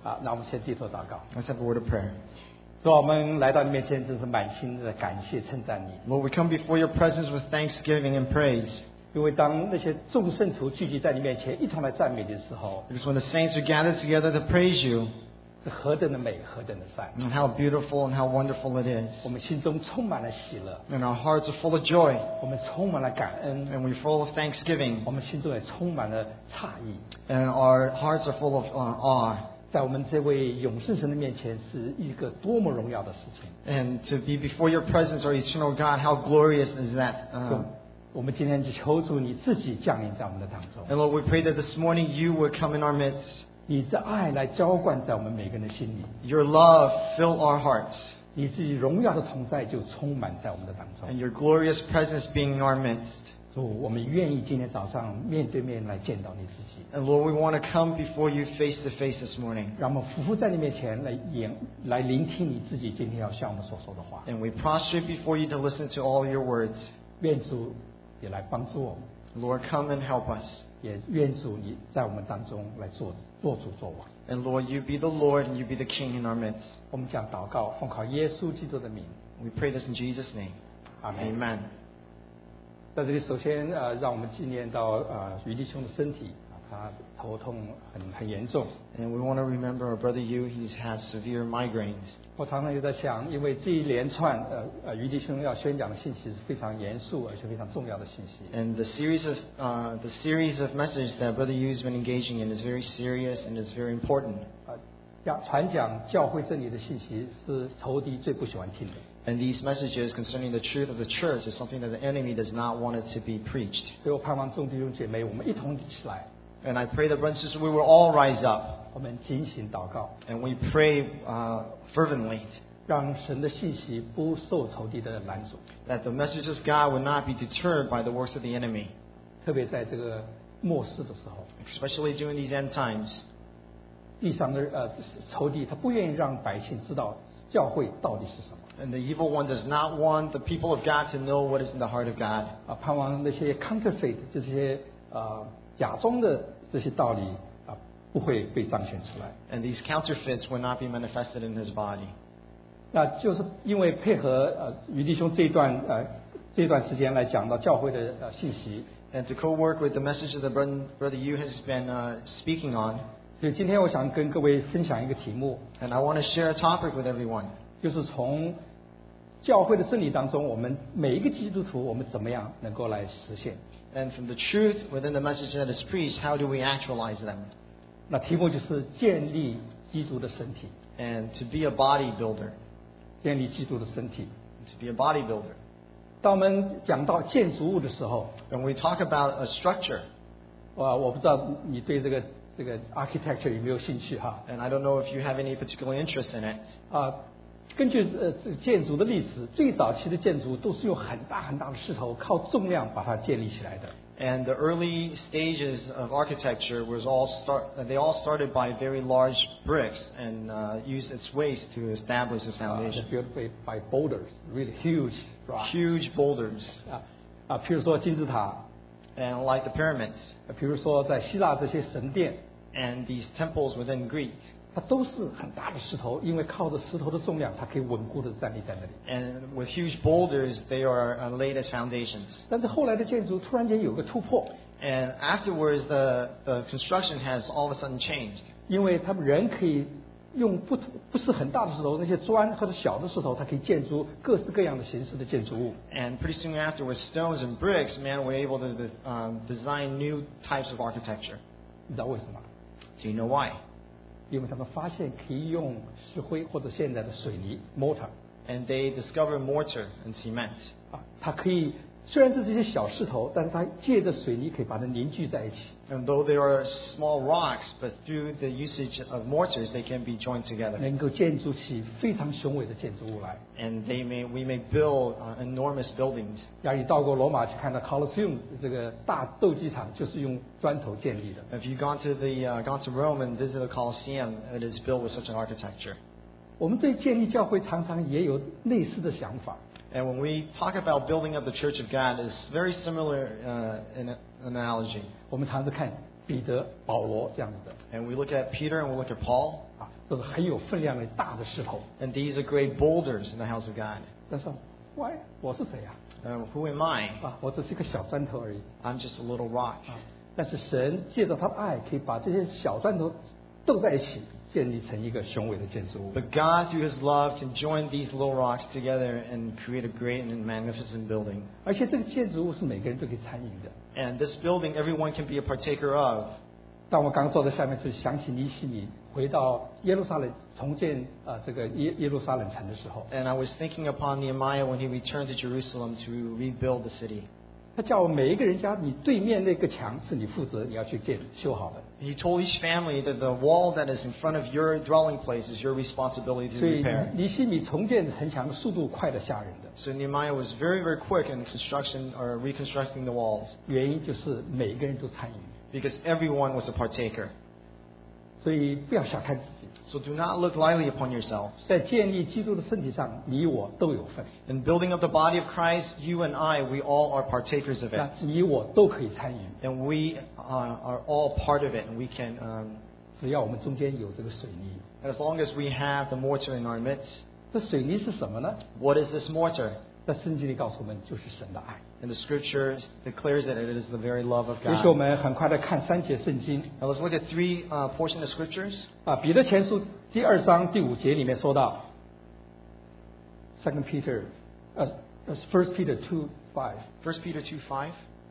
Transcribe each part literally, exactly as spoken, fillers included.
啊，那我们先低头祷告。 Let's have a word of prayer. 主啊，我们来到你面前，真是满心的感谢称赞你。 Lord, we come before your presence with thanksgiving and praise. 因为当那些众圣徒聚集在你面前，一同来赞美你的时候， Because when the saints are gathered together to praise you, 是何等的美，何等的善。 and how beautiful and how wonderful it is. 我们心中充满了喜乐， And our hearts are full of joy, 我们充满了感恩， and we're full of thanksgiving, 我们心中也充满了诧异。 and our hearts are full of uh, awe. 在我们这位永生神的面前，是一个多么荣耀的事情。 And to be before your presence, our eternal God, how glorious is that. Uh, 我们今天就求主你自己降临在我们的当中， and Lord, we pray that this morning you would come in our midst. 你的爱来浇灌在我们每个人的心里， Your love fill our hearts, 你自己荣耀的同在就充满在我们的当中。 and your glorious presence being in our midst. 主，我们愿意今天早上面对面来见到你自己， And Lord, we want to come before you face to face this morning. 让我们匍匐在你面前来演来聆听你自己今天要向我们所说的话。 And we prostrate before you to listen to all your words. 愿主也来帮助我们， Lord, come and help us. 也愿主你在我们当中来做做主做王。 And Lord, you be the Lord and you be the King in our midst. 我们讲祷告，奉靠耶稣基督的名， We pray this in Jesus' name. 阿门。 Amen. 在这里，首先呃，让我们纪念到呃于弟兄的身体啊，他头痛很很严重。 And we want to remember our brother Yu. He's had severe migraines. 我常常也在想，因为这一连串呃呃于弟兄要宣讲的信息是非常严肃而且非常重要的信息。 And the series of uh, the series of messages that brother Yu's been engaging in is very serious and is very important. 啊，讲传讲教会真理的信息是仇敌最不喜欢听的。 And these messages concerning the truth of the church is something that the enemy does not want it to be preached. 所以我盼望众弟兄姐妹，我们一同起来， And I pray that brothers and sisters, we will all rise up 我们警醒祷告， and we pray uh, fervently 让神的信息不受仇敌的拦阻。 that the message of God would not be deterred by the works of the enemy, 特别在这个末世的时候， especially during these end times. 地上的呃仇敌他不愿意让百姓知道教会到底是什么。 And the evil one does not want the people of God to know what is in the heart of God. 啊，盼望那些 counterfeit 这些呃假装的这些道理啊，不会被彰显出来。 And these counterfeits will not be manifested in his body. 那就是因为配合呃于弟兄这一段呃这段时间来讲到教会的呃信息， And to co-work with the message that brother, brother Yu has been uh, speaking on. 所以今天我想跟各位分享一个题目， And I want to share a topic with everyone. 就是从教会的真理当中，我们每一个基督徒，我们怎么样能够来实现？ And from the truth within the message that is preached, how do we actualize them? 那题目就是建立基督的身体， And to be a bodybuilder. 建立基督的身体。 To be a bodybuilder. 当我们讲到建筑物的时候， When we talk about a structure, 啊，我不知道你对这个这个 architecture 有没有兴趣哈？ and I don't know if you have any particular interest in it. 啊，根据呃这个建筑的历史，最早期的建筑都是用很大很大的石头靠重量把它建立起来的。 And the early stages of architecture was all start. They all started by very large bricks and uh, used its waste to establish this Uh, foundation. built by, by boulders, really huge, right? Huge boulders, 啊啊，譬如说金字塔， and like the pyramids 比如说在希腊这些神殿， and these temples within Greece. 它都是很大的石头，因为靠着石头的重量，它可以稳固的站立在那里。 And with huge boulders, they are uh, laid as foundations. 但是后来的建筑突然间有个突破， And afterwards, the, the construction has all of a sudden changed. 因为他们人可以用不不是很大的石头，那些砖或者小的石头，它可以建筑各式各样的形式的建筑物。 And pretty soon after, with stones and bricks, man, we're able to um, design new types of architecture. 你知道为什么？ Do you know why? 因为他们发现可以用石灰或者现在的水泥 mortar And they discover mortar and cement. 啊，它可以虽然是这些小石头，但是它借着水泥可以把它凝聚在一起。 And though they are small rocks, but through the usage of mortars, they can be joined together. 能够建筑起非常雄伟的建筑物来。 And they may, we may build uh, enormous buildings. 假如你到过罗马去看到 Colosseum 这个大斗鸡场，就是用砖头建立的。 If you've gone to the uh, gone to Rome and visited the Colosseum, it is built with such an architecture. 我们对建立教会常常也有类似的想法。 And when we talk about building up the Church of God, it's very similar uh, in an analogy. 我们常常看彼得、保罗这样子的 And we look at Peter and we look at Paul. 啊， 都是很有分量的大的石头。 And these are great boulders in the house of God. 但是，why 我是谁呀、 Uh, who am I? 啊？啊，我只是一个小砖头而已。 I'm just a little rock. 啊，但是神借着他的爱，可以把这些小砖头斗在一起，建立成一个雄伟的建筑物。 But God, through His love, can join these little rocks together and create a great and magnificent building. 而且这个建筑物是每个人都可以参与的。 And this building, everyone can be a partaker of. 当我刚坐在下面，就想起尼希米回到耶路撒冷重建啊、呃、这个耶耶路撒冷城的时候， And I was thinking upon Nehemiah when he returned to Jerusalem to rebuild the city. 他叫我每一个人家，你对面那个墙是你负责，你要去建修好的。 He told each family that the wall that is in front of your dwelling place is your responsibility to 所以 repair. 尼希米重建城墙的速度快得吓人的， So Nehemiah was very, very quick in construction or reconstructing the walls 原因就是每一个人都参与。 because everyone was a partaker. 所以不要小看自己， So do not look lightly upon yourselves. 在建立基督的身体上，你我都有份， In building up the body of Christ, you and I, we all are partakers of 那 it. 你我都可以参与， And we uh, are all part of it, and we can, um, 只要我们中间有这个水泥。 as long as we have the mortar in our midst. 这水泥是什么呢？ What is this mortar? 在圣经里告诉我们，就是神的爱。 And the scripture declares that it is the very love of 也许我 God. 们很快的看三节圣经 Now let's look at three uh, portions of scriptures. 啊，彼得前书第二章第五节里面说到 ，Second Peter，呃呃 First Peter two five， First Peter two five.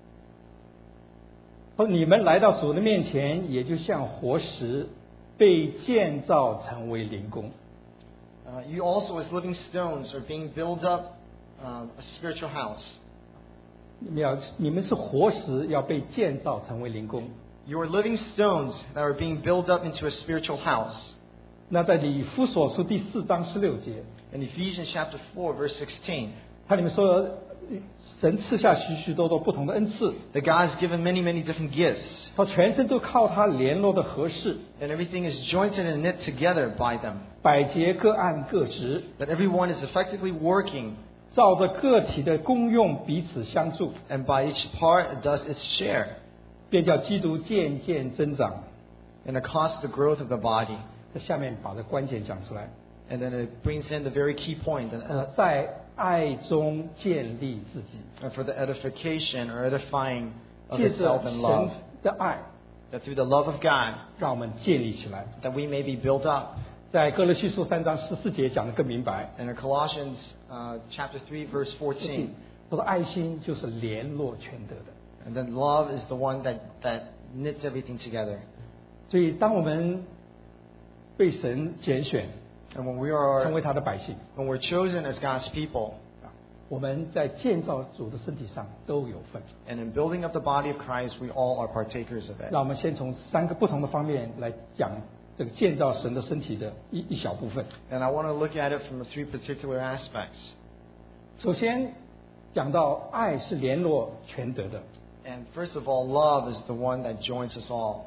说你们来到主的面前，也就像活石，被建造成为灵宫。 Uh, you also, as living stones, are being built up uh, a spiritual house. 你们要，你们是活石，要被建造成为灵宫。 You are living stones that are being built up into a spiritual house. 那在以弗所书第四章十六节， In Ephesians chapter four, verse sixteen, 它里面说，呃神赐下许许多多不同的恩赐， that God has given many, many different gifts, 说全身都靠他联络的合适， and everything is jointed and knit together by them. 百节各按各职， That everyone is effectively working, 照着个体的功用彼此相助， and by each part it does its share, 便叫基督渐渐增长。 and it causes the growth of the body. 在下面把这关键讲出来， And then it brings in the very key point, that, 呃 uh,， 在爱中建立自己， and for the edification or edifying of 借着 itself in love, 神的爱， that through the love of God, 让我们建立起来。 that we may be built up. 在哥罗西书三章十四节讲得更明白， And in Colossians uh, chapter three, verse fourteen, 他说爱心就是联络全德的。 and then love is the one that, that knits everything together. 所以，当我们被神拣选， And when we 成为 are 他的百姓， when we're chosen as God's people, 我们在建造主的身体上都有份。 and in building up the body of Christ, we all are partakers of it. 让我们先从三个不同的方面来讲这个建造神的身体的一一小部分。 And I want to look at it from the three particular aspects. 首先讲到爱是联络全德的， And first of all, love is the one that joins us all.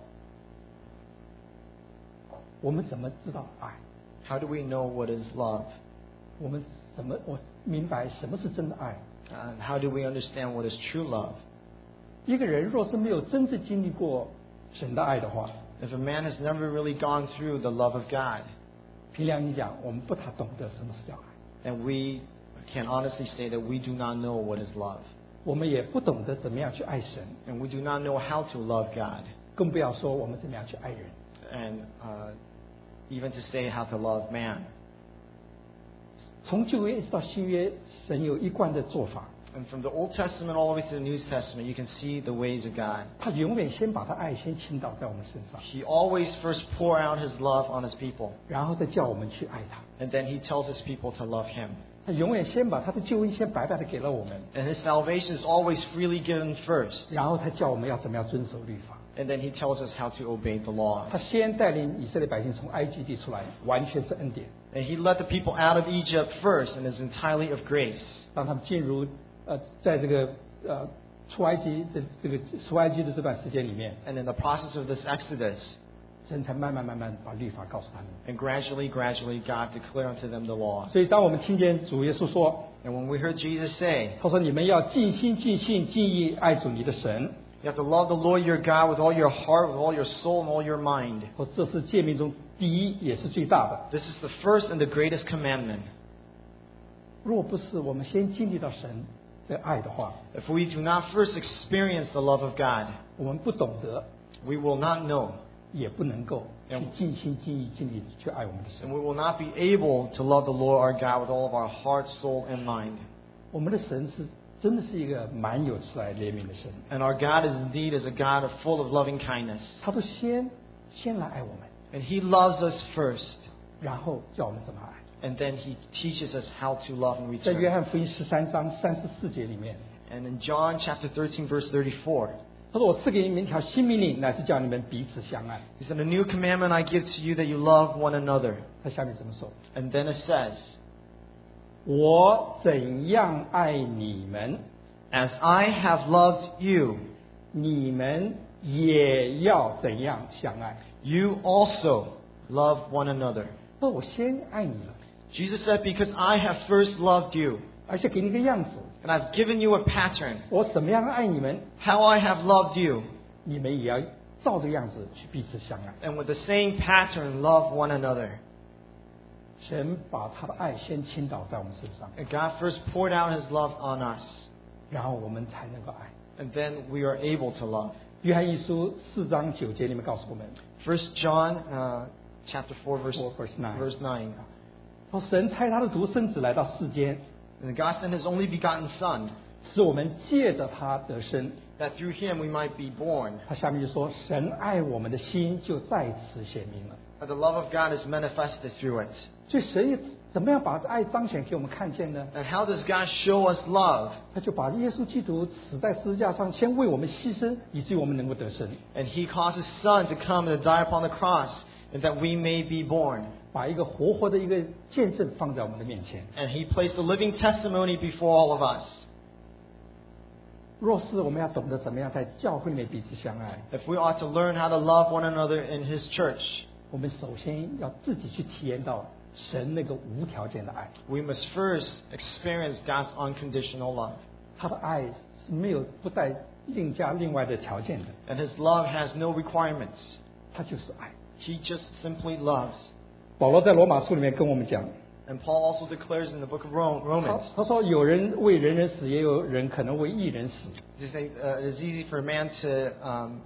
我们怎么知道爱？ How do we know what is love? 我们怎么我明白什么是真的爱？ And how do we understand what is true love? 一个人若是没有真正经历过神的爱的话， If a man has never really gone through the love of God, 凭良心讲，我们不太懂得什么是叫爱， then we can honestly say that we do not know what is love. 我们也不懂得怎么样去爱神， And we do not know how to love God. 更不要说我们怎么样去爱人。 And uh, even to say how to love man. 从旧约一直到新约，神有一贯的做法， And from the Old Testament all the way to the New Testament, you can see the ways of God. 他永远先把他爱先倾倒在我们身上， He always first pour out his love on his people, 然后再叫我们去爱他。 and then he tells his people to love him. 他永远先把他的救恩先白白的给了我们， And his salvation is always freely given first, 然后他叫我们要怎么样遵守律法。 and then he tells us how to obey the law. 他先带领以色列百姓从埃及地出来，完全是恩典。 And he led the people out of Egypt first, and is entirely of grace. 当他们进入呃，在这个呃出埃及这这个出埃及的这段时间里面， And in the process of this Exodus, 神才慢慢慢慢把律法告诉他们。 and gradually, gradually, God declared unto them the law. 所以，当我们听见主耶稣说， And when we heard Jesus say, 他说你们要尽心尽性尽意爱主你的神， you have to love the Lord your God with all your heart, with all your soul, and all your mind. 说这是诫命中第一也是最大的。 This is the first and the greatest commandment. 若不是我们先经历到神的爱的话， If we do not first experience the love of God, 我们不懂得， we will not know, 也不能够去尽心尽意尽力去爱我们的 and 神。 we will not be able to love the Lord our God with all of our heart, soul, and mind. 我们的神是真的是一个蛮有慈爱怜悯的神， And our God is indeed is a God of full of loving kindness. 他都先先来爱我们， And He loves us first, 然后叫我们怎么爱。 and then He teaches us how to love in 在约 return. 翰福音十三章三十四节里面， And in John chapter thirteen, verse thirty-four, 他说：“我赐给你们一条新命令，乃是叫你们彼此相爱。 He said, "A new commandment I give to you, that you love one another." ” 他下面怎么说？ And then it says, 我怎样爱你们， "As I have loved you, 你们也要怎样相爱。 you also love one another." 那我先爱你了， Jesus said, "Because I have first loved you, 而且给你一个样子， and I've given you a pattern, 我怎么样爱你们， how I have loved you, 你们也要照这个样子去彼此相爱。 and with the same pattern love one another." 神把他的爱先倾倒在我们身上， And God first poured out His love on us, 然后我们才能够爱。 and then we are able to love. 约翰一书四章九节里面告诉我们， First John uh, chapter four, verse, four, verse nine. verse nine. 说神差他的独生子来到世间， And God sent His only begotten Son, 使我们借着他得生。 that through Him we might be born. 他下面就说，神爱我们的心就在此显明了。 That the love of God is manifested through it. 所以神也怎么样把爱彰显给我们看见呢？ And how does God show us love? 他就把耶稣基督死在十字架上，先为我们牺牲，以至于我们能够得生。 And He caused His Son to come and to die upon the cross, and that we may be born. 把一个活活的一个见证放在我们的面前。 And He placed a living testimony before all of us. 若是我们要懂得怎么样在教会里面彼此相爱， If we ought to learn how to love one another in His church, 我们首先要自己去体验到神那个无条件的爱。 we must first experience God's unconditional love. 他的爱是没有不带另加另外的条件的， And His love has no requirements. 他就是爱。 He just simply loves. 保罗在罗马书里面跟我们讲， And Paul also declares in the book of Rom- 他 Romans, 他说有人为人人死，也有人可能为一人死。 to say, uh, it is easy for a man to um,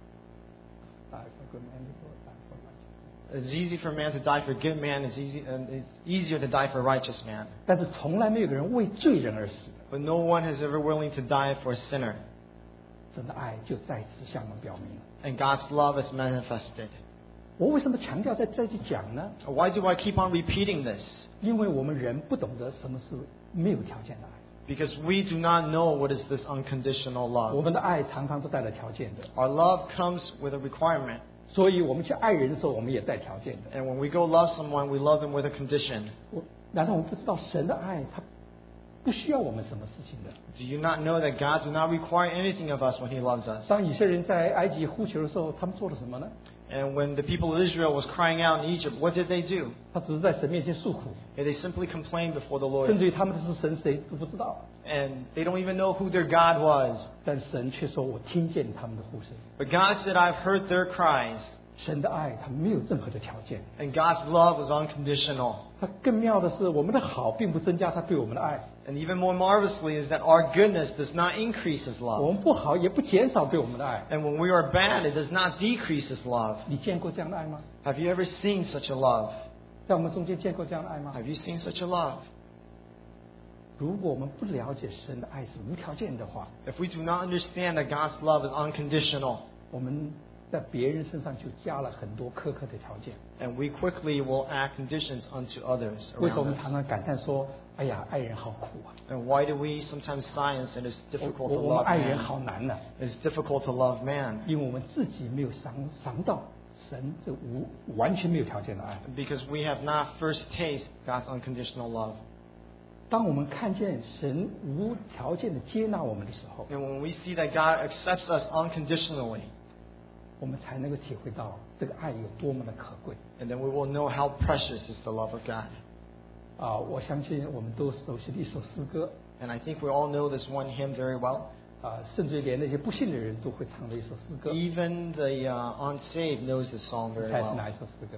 it's easy for a man to die for a good man. It's easy and it's easier to die for a righteous man. 但是从来没有个人为罪人而死。 But no one has ever willing to die for a sinner. 神的爱就在此向我们表明了。 And God's love is manifested. 我为什么强调在这里讲呢？ Why do I keep on repeating this? 因为我们人不懂得什么是没有条件的爱， Because we do not know what is this unconditional 我 love. 们的爱常常都带了条件的， Our love comes with a requirement. 所以我们去爱人的时候，我们也带条件的。 And when we go love someone, we love them with a condition. 我难道我们不知道神的爱，他不需要我们什么事情的？ Do you not know that God do not require anything of us when He loves us? 当以色列人在埃及呼求的时候，他们做了什么呢？ And when the people of Israel was crying out in Egypt, what did they do? 他只是在神面前诉苦， And they simply complained before the 甚 Lord. 至于他们是神谁都不知道。 And they don't even know who their God was. 但神却说：“我听见他们的呼声。 But God said, I've heard their cries. ” 神的爱，他没有任何的条件。 And God's love was unconditional. 他更妙的是，我们的好并不增加他对我们的爱， And even more marvelously is that our goodness does not increase His 我 love. 们不好也不减少对我们的爱。 And when we are bad, it does not decrease His love. 你见过这样的爱吗？ Have you ever seen such a love? 在我们中间见过这样的爱吗？ Have you seen such a love? 如果我们不了解神的爱是无条件的话， If we do not understand that God's love is unconditional, 我们在别人身上就加了很多苛刻的条件。 and we quickly will add conditions unto others 为什么我 around 们 us. 常常感叹说：“哎呀，爱人好苦啊！ And why do we sometimes sigh and say it's 我 difficult 我 to 我们 love 爱人 man? 好难呐、 It's difficult to love man 因为我们自己没有尝尝到神这无完全没有条件的爱。 because we have not first tasted God's unconditional love. 当我们看见神无条件的接纳我们的时候， And when we see that God accepts us unconditionally, 我们才能够体会到这个爱有多么的可贵。 and then we will know how precious is the love of God. 啊，我相信我们都熟悉的一首诗歌， And I think we all know this one hymn very well. 啊，甚至连那些不信的人都会唱的一首诗歌。 Even the uh, unsaved knows this song very 猜是 well. 哪一首诗歌？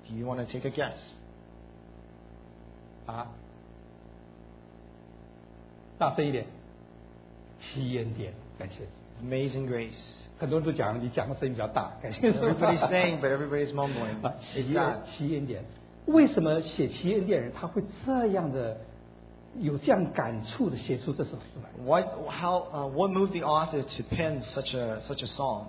Do you want to take a guess? 啊，大声一点，七恩典，感谢主。 Amazing grace. 很多人都讲你讲的声音比较大，感谢主。 Everybody's saying, but everybody's mumbling. 啊， It's 七 God. 恩七恩典，为什么写七恩典人他会这样的有这样感触的写出这首诗来？ What, how, uh, what moved the author to pen such a such a song?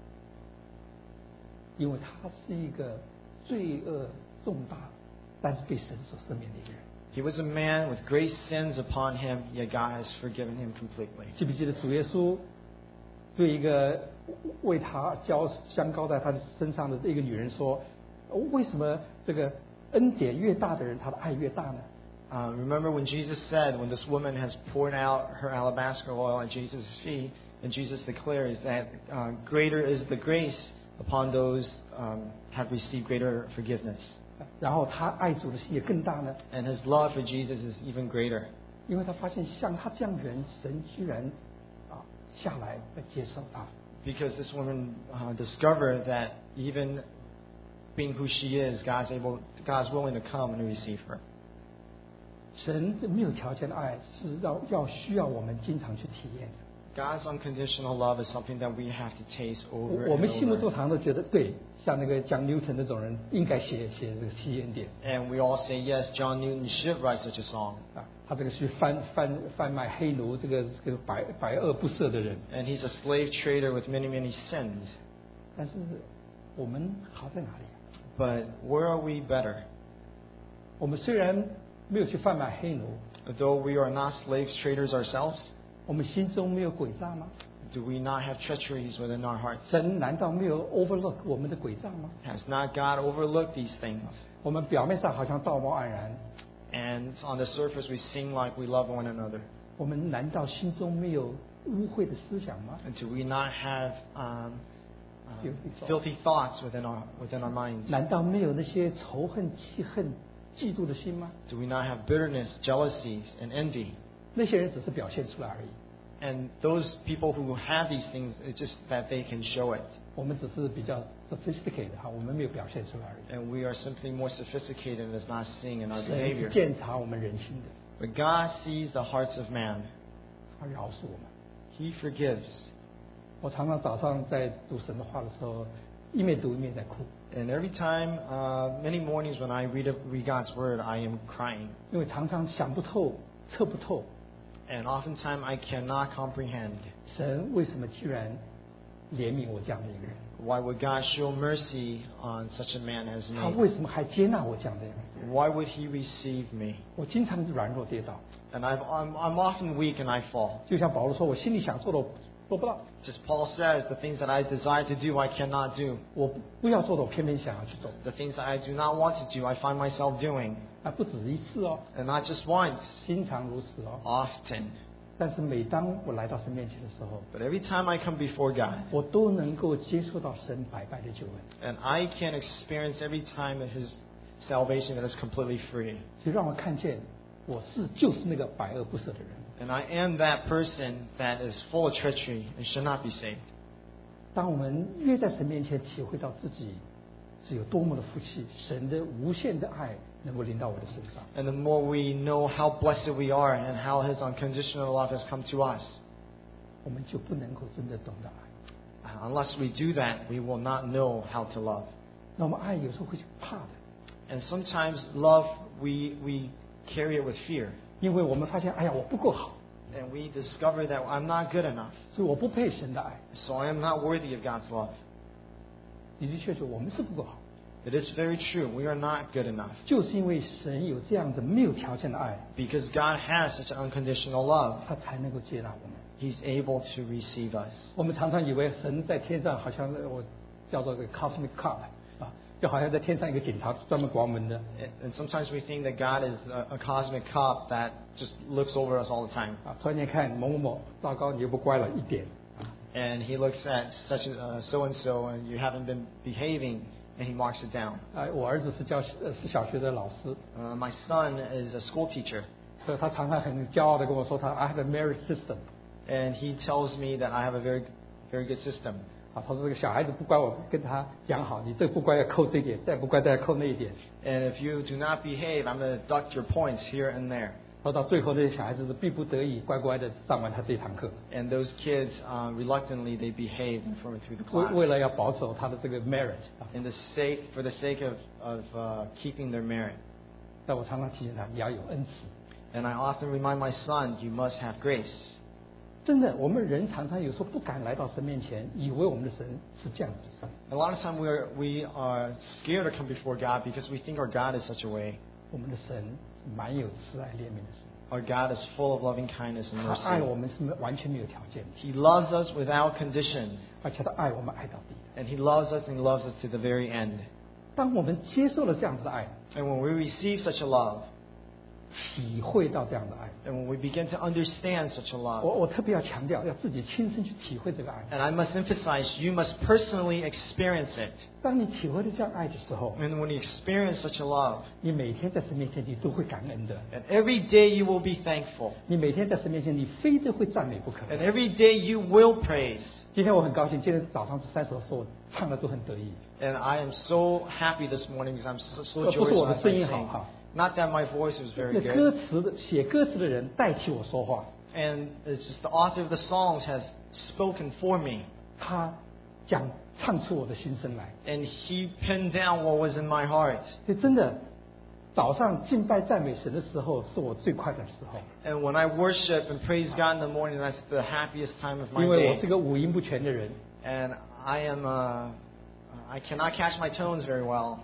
因为他是一个罪恶重大，但是被神所赦免的一个人。 He was a man with great sins upon him, yet God has forgiven him completely. 记不记得主耶稣对一个为他浇香膏在他身上的这个女人说：“为什么这个恩典越大的人，他的爱越大呢？” Uh, remember when Jesus said, when this woman has poured out her alabaster oil at Jesus' feet, and Jesus declares that uh, greater is the grace upon those um, have received greater forgiveness. 然后他爱主的心也更大呢， And his love for Jesus is even greater. 因为他发现像他这样的人，神居然啊下来来接受他。 Because this woman uh, discovered that even being who she is, God's able, God's willing to come and receive her. 神这没有条件的爱是要要需要我们经常去体验的。 God's unconditional love is something that we have to taste over 我 and 们心目中 over. 常都觉得，对，像那个讲牛顿这种人，应该写写这个七恩典 And we all say, yes, John Newton should write such a song. 啊，他这个去贩贩贩卖黑奴，这个这个百百恶不赦的人。 And he's a slave trader with many, many sins. 但是我们好在哪里？ But where are we better? 我们虽然没有去贩卖黑奴， Though we are not slave traders ourselves, 我们心中没有诡诈吗？ do we not have treacheries within our hearts? 神难道没有 overlook 我们的诡诈吗？ Has not God overlooked these things? 我们表面上好像道貌岸然， And on the surface, we seem like we love one another. 我们难道心中没有污秽的思想吗？ And do we not have um, uh, Filthy thoughts. filthy thoughts within our within our minds? 难道没有那些仇恨、气恨、嫉妒的心吗？ Do we not have bitterness, jealousies, and envy? 那些人只是表现出来而已， And those people who have these things, it's just that they can show it. 我们只是比较 sophisticated 哈，我们没有表现出来而已。 And we are simply more sophisticated and is not seeing in our 神是 behavior. 鉴察我们人心的， But God sees the hearts of man. 他饶恕我们。 He forgives. 我常常早上在读神的话的时候，一面读一面在哭， And every time, uh, many mornings when I read, read God's word, I am crying. 因为常常想不透、测不透， And oftentimes I cannot comprehend. 神为什么居然怜悯我这样的一个人？ Why would God show mercy on such a man as 他 me? 为什么还接纳我这样的人？ Why would he receive me? 我经常软弱跌倒， And I've, I'm, I'm often weak and I fall. 就像保罗说：“我心里想做的，我做不到； Just Paul says, the things that I desire to do, I cannot do. 我不要做的，我偏偏想要去做。 The things that I do not want to do, I find myself doing. ” 啊，不止一次哦， And not just once, 经常如此哦。 often. 但是每当我来到神面前的时候， But every time I come before God, 我都能够接触到神白白的救恩， and I can experience every time of His salvation that is completely free. 就让我看见我是就是那个百恶不赦的人。 And I am that person that is full of treachery and should not be saved. 当我们越在神面前体会到自己是有多么的福气，神的无限的爱能够临到我的身上， And the more we know how blessed we are and how His unconditional love has come to us, 我们就不能够真的懂得爱。 uh, unless we do that, we will not know how to love. 那我们爱有时候会怕的， And sometimes love, we, we carry it with fear. 因为我们发现，哎呀，我不够好， And we discover that I'm not good enough. 所以我不配神的爱。 So I am not worthy of God's love. 的的确确，我们是不够好， It is very true. We are not good enough. 就是因为神有这样子没有条件的爱， Because God has such an unconditional love, 他才能够接纳我们。 He's able to receive us. 我们常常以为神在天上好像我叫做个 cosmic cop 啊，就好像在天上一个警察专门管我们的 And and sometimes we think that God is a, a cosmic cop that just looks over us all the time. 啊，突然间看某某某，糟糕，你又不乖了一点啊， And He looks at such a, uh, so and so, and you haven't been behaving, and He marks it down. 啊，我儿子是教呃是小学的老师， Uh, my son is a school teacher, 所以他常常很骄傲的跟我说他 I have a merit system。 and he tells me that I have a very, very good system. 啊，他说这个小孩子不乖，我跟他讲好，你这个不乖要扣这一点，再不乖再要扣那一点。 And if you do not behave, I'm going to deduct your points here and there. 然后到最后，那些小孩子是逼不得已乖乖的上完他这堂课， And those kids, uh, reluctantly, they behave and went through the 为 class. 为了要保守他的这个 merit 啊。 In the sake, for the sake of, of uh, keeping their merit. 但我常常提醒他，你要有恩慈。 And I often remind my son, you must have grace. 真的，我们人常常有时候不敢来到神面前，以为我们的神是这样子的神。 A lot of time we are, we are scared to come before God because we think our God is such a way. 我们的神是蛮有慈爱怜悯的神， Our God is full of loving kindness and 他爱 mercy. 我们是没完全没有条件的， He loves us without conditions. 而且他爱我们爱到底。 And He loves us and He loves us to the very end. 当我们接受了这样子的爱， And when we receive such a love, 体会到这样的爱， and when we begin to understand such a 我 love, 我特别要强调，要自己亲身去体会这个爱。 and I must emphasize, you must personally experience it. 当你体会到这样爱的时候， And when you experience such a love, 你每天在神面前你都会感恩的， and every day you will be thankful. 你每天在神面前你非得会赞美不可。 And every day you will praise. 今天我很高兴，今天早上这三首诗我唱的都很得意。 And I am so happy this morning because I'm so, so 呃不是 joyous 我的 as 声 I 音好 sing. 哈， Not that my voice is 那 very 歌 good. 词的写歌词的人代替我说话， And it's just the author of the songs has spoken for me. 他讲唱出我的心声来。 And he pinned down what was in my heart. 所以真的，早上敬拜赞美神的时候是我最快乐的时候， And when I worship and praise God in the morning, that's the happiest time of my 因为我是 day. 个五音不全的人。 And I am, uh, I cannot catch my tones very well.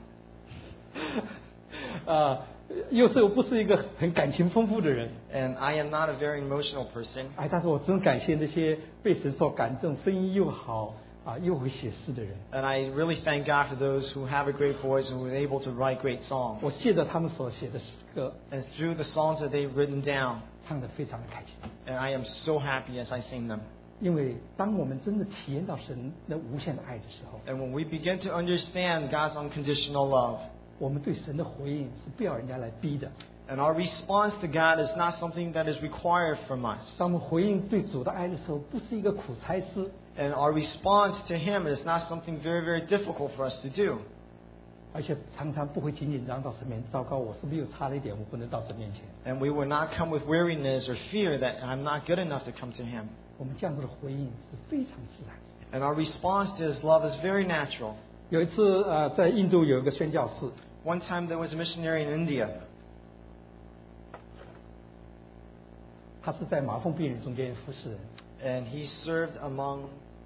啊，又是我不是一个很感情丰富的人， And I am not a very emotional person. 哎，但是我真感谢那些被神所感动、声音又好啊又会写诗的人。 And I really thank God for those who have a great voice and who are able to write great songs. 我借着他们所写的诗歌， And through the songs that they've written down, 唱得非常的开心。 and I am so happy as I sing them. 因为当我们真的体验到神那无限的爱的时候， And when we begin to understand God's unconditional love, 我们对神的回应是不要人家来逼的。 and our response to God is not something that is required from us. 当我们回应对主的爱的时候，不是一个苦差事， And our response to Him is not something very, very difficult for us to do. 而且常常不会紧紧张到神面前。糟糕，我是不是又差了一点，我不能到神面前？ And we will not come with weariness or fear that I'm not good enough to come to Him. 我们这样子的回应是非常自然的。 And our response to His love is very natural. 有一次，呃，在印度有一个宣教士， One time there was a missionary in India. 他是在麻风病人中间服侍人 And he served among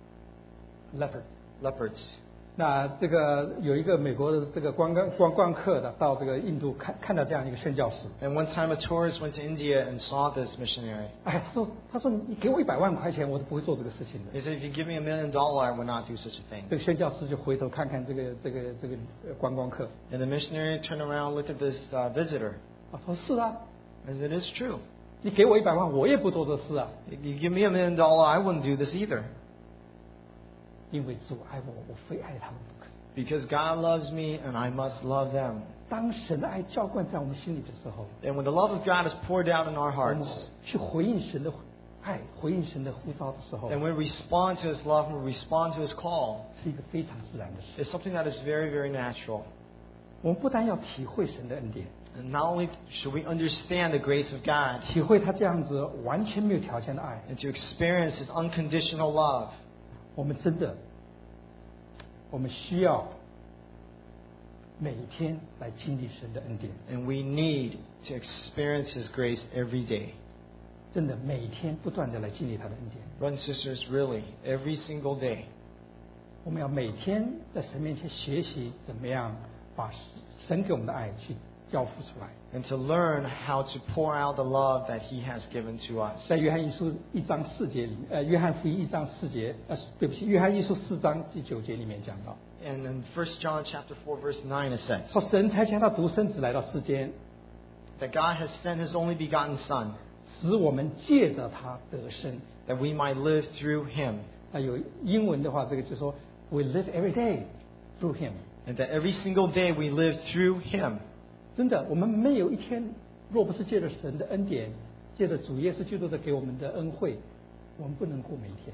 ，leopard。 leopards. 那这个有一个美国的这个观光观光客的到这个印度看看到这样一个宣教士， And one time a tourist went to India and saw this missionary. 哎，他说他说你给我一百万块钱，我都不会做这个事情的。 He said, if you give me a million dollars, I would not do such a thing. 这个宣教士就回头看看这个这个这个呃观光客， And the missionary turned around and looked at this uh, visitor. 啊，他说是啊， And said, it's true. 你给我一百万，我也不做这事啊， If you give me a million dollars, I wouldn't do this either. 因为主爱我，我非爱他们不可。 Because God loves me and I must love them. 当神的爱浇灌在我们心里的时候， And when the love of God is poured out in our 我们 hearts, 去回应神的爱，回应神的呼召的时候， and we respond to His love and we respond to His call, 是一个非常自然的事。 it's something that is very, very natural. 我们不但要体会神的恩典， And not only should we understand the grace of God 体会他这样子完全没有条件的爱， and to experience His unconditional love, 我们真的，我们需要每天来经历神的恩典。 and we need to experience His grace every day. 真的每天不断的来经历他的恩典。 Brothers and sisters, really, every single day. 我们要每天在神面前学习怎么样把神给我们的爱去交付出来。 And to learn how to pour out the love that He has given to us. 在约翰一书一章四节里，呃，约翰福音一章四节，呃，对不起，约翰一书四章第九节里面讲到， And in First John chapter four, verse nine, it says 说神才将他独生子来到世间， that God has sent His only begotten Son, 使我们借着他得生。 that we might live through Him, 那有英文的话，这个就说 We live every day through Him。 and that every single day we live through Him. 真的，我们没有一天，若不是借着神的恩典，借着主耶稣基督的给我们的恩惠，我们不能过每一天。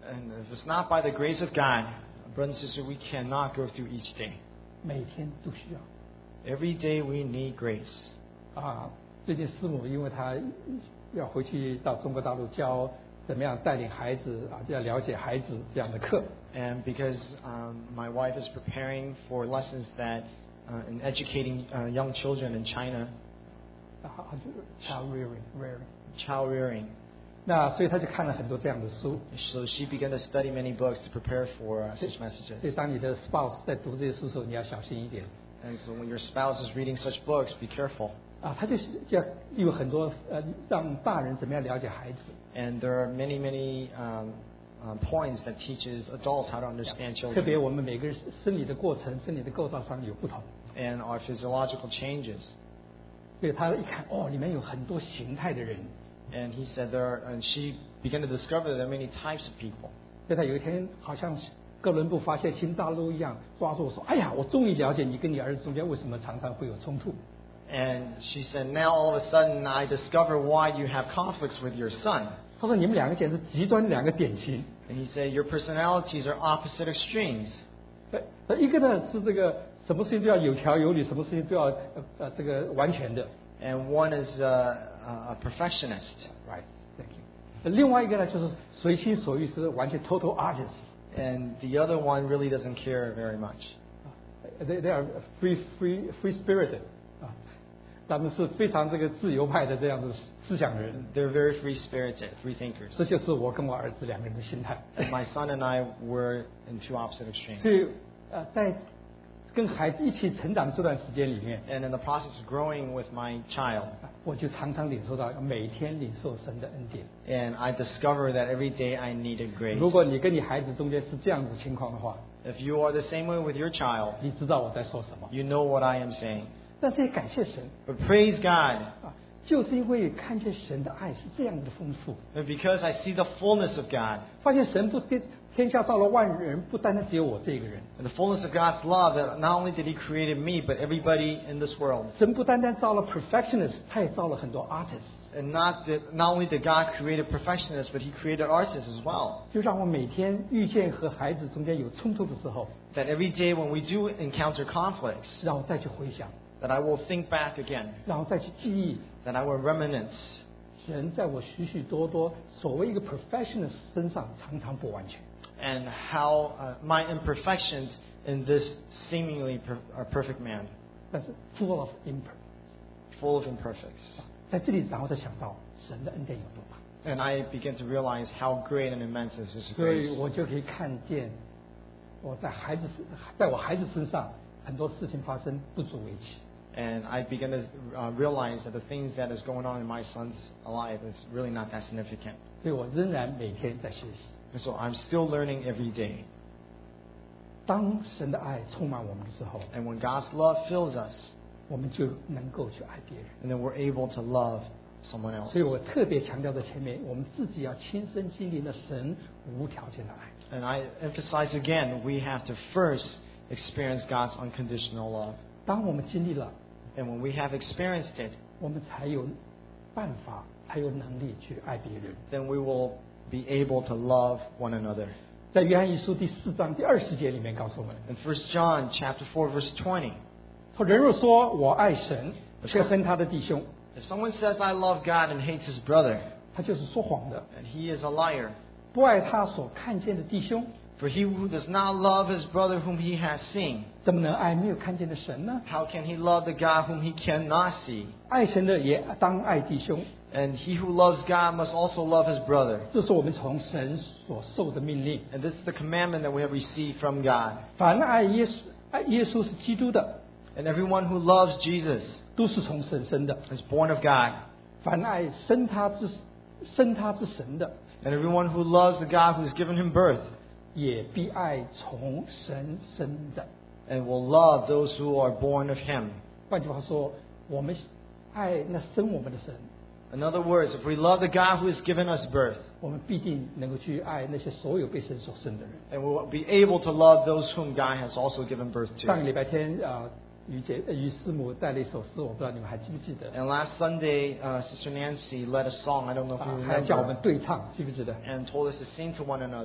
And if it's not by the grace of God, brothers and sisters, we cannot go through each day. 每天都需要。 Every day we need grace. 啊，最近师母因为她要回去到中国大陆教怎么样带领孩子啊，要了解孩子这样的课。 And because um, my wife is preparing for lessons that uh, in educating uh, young children in China, 啊，这个 child rearing rearing。 child rearing. 那所以她就看了很多这样的书。 So she began to study many books to prepare for uh, such 所 messages. 以当你的 spouse 在读这些书的时候，你要小心一点。 And so when your spouse is reading such books, be careful. 啊，他就是要有很多呃，让大人怎么样了解孩子。 And there are many, many um, um, points that teaches adults how to understand 特别 children 我们每个人生理的过程、生理的构造上有不同， and our physiological changes. 所以他一看，哦，里面有很多形态的人。 And he said there are, and she began to discover that there are many types of people. 所以他有一天好像哥伦布发现新大陆一样，抓住我说：“哎呀，我终于了解你跟你儿子中间为什么常常会有冲突。” And she said, now all of a sudden I discover why you have conflicts with your son. 他说：“你们两个简直极端两个典型。 And he said, your personalities are opposite extremes. 呃，一个呢是这个什么事情都要有条有理，什么事情都要呃呃这个完全的。” And one is uh, a perfectionist. Right, thank you. 另外一个呢，就是随心所欲，是完全 total artist。 And the other one really doesn't care very much. They they are free free free spirited 啊，他们是非常这个自由派的这样的思想人。 They're very free-spirited, free thinkers. 这就是我跟我儿子两个人的心态。 And my son and I were in two opposite 所 extremes. 以呃，在跟孩子一起成长的这段时间里面， And in the process of growing with my child, 我就常常领受到每天领受神的恩典。 and I discovered that every day I needed grace. 如果你跟你孩子中间是这样子情况的话， If you are the same way with your child, 你知道我在说什么。 you know what I am saying. 但是也感谢神 But praise God, 啊，就是因为看见神的爱是这样的丰富， but because I see the fullness of God, 发现神不天天下造了万人，不单单只有我这个人， and the fullness of God's love, that not only did He create me, but everybody in this world. 神不单单造了 perfectionist，他也造了很多 artists。 And not that not only did God create a perfectionist, but He created artists as well. 就让我每天遇见和孩子中间有冲突的时候， That every day when we do encounter conflicts, 让我再去回想， that I will think back again, 然后再去记忆， that I will reminisce, 神在我许许多多所谓一个 perfectionist 身上常常不完全。 and how uh, my imperfections in this seemingly per, uh, perfect man, 但是 full of imperfect， full of imperfects. 在这里，然后再想到神的恩典有多大， And I begin to realize how great and immense is His 所以 grace. 我就可以看见我在孩子身在我孩子身上很多事情发生不足为奇。 And I begin to uh, realize that the things that is going on in my son's life is really not that significant. 所以我仍然每天在学习。 And so I'm still learning every day. 当神的爱充满我们的时候， And when God's love fills us, 我们就能够去爱别人。 and then we're able to love someone else. 所以我特别强调在前面，我们自己要亲身经历了神无条件的爱。 And I emphasize again, we have to first experience God's unconditional love. 当我们经历了， And when we have experienced it, 我们才有办法，才有能力去爱别人。 then we will be able to love one another. 在约翰一书第四章第二十节里面告诉我们， In First John chapter four, verse twenty, 说人若说我爱神，却恨他的弟兄， if someone says, I love God and hates his brother, 他就是说谎的。 and he is a liar. 不爱他所看见的弟兄， For he who does not love his brother whom he has seen, 怎么能爱没有看见的神呢？ how can he love the God whom he cannot see? 爱神的也当爱弟兄， And he who loves God must also love his brother. 这是我们从神所受的命令。 And this is the commandment that we have received from God. 凡爱耶稣，爱耶稣是基督的， And everyone who loves Jesus 都是从神生的； is born of God. 凡爱生他之生他之神的， And everyone who loves the God who has given him birth 也必爱从神生的。 and will love those who are born of him. 换句话说，我们爱那生我们的神， In other words, if we love the God who has given us birth, 我们必定能够去爱那些所有被神所生的人。 and we will be able to love those whom God has also given birth 上个 to. 礼拜天啊，于姐呃于师母带了一首诗，我不知道你们还记不记得？ And last Sunday, uh, Sister Nancy led a song, I don't know if 啊 you， 还要叫我们 remember, 对唱，记不记得？ and told us to sing to one another.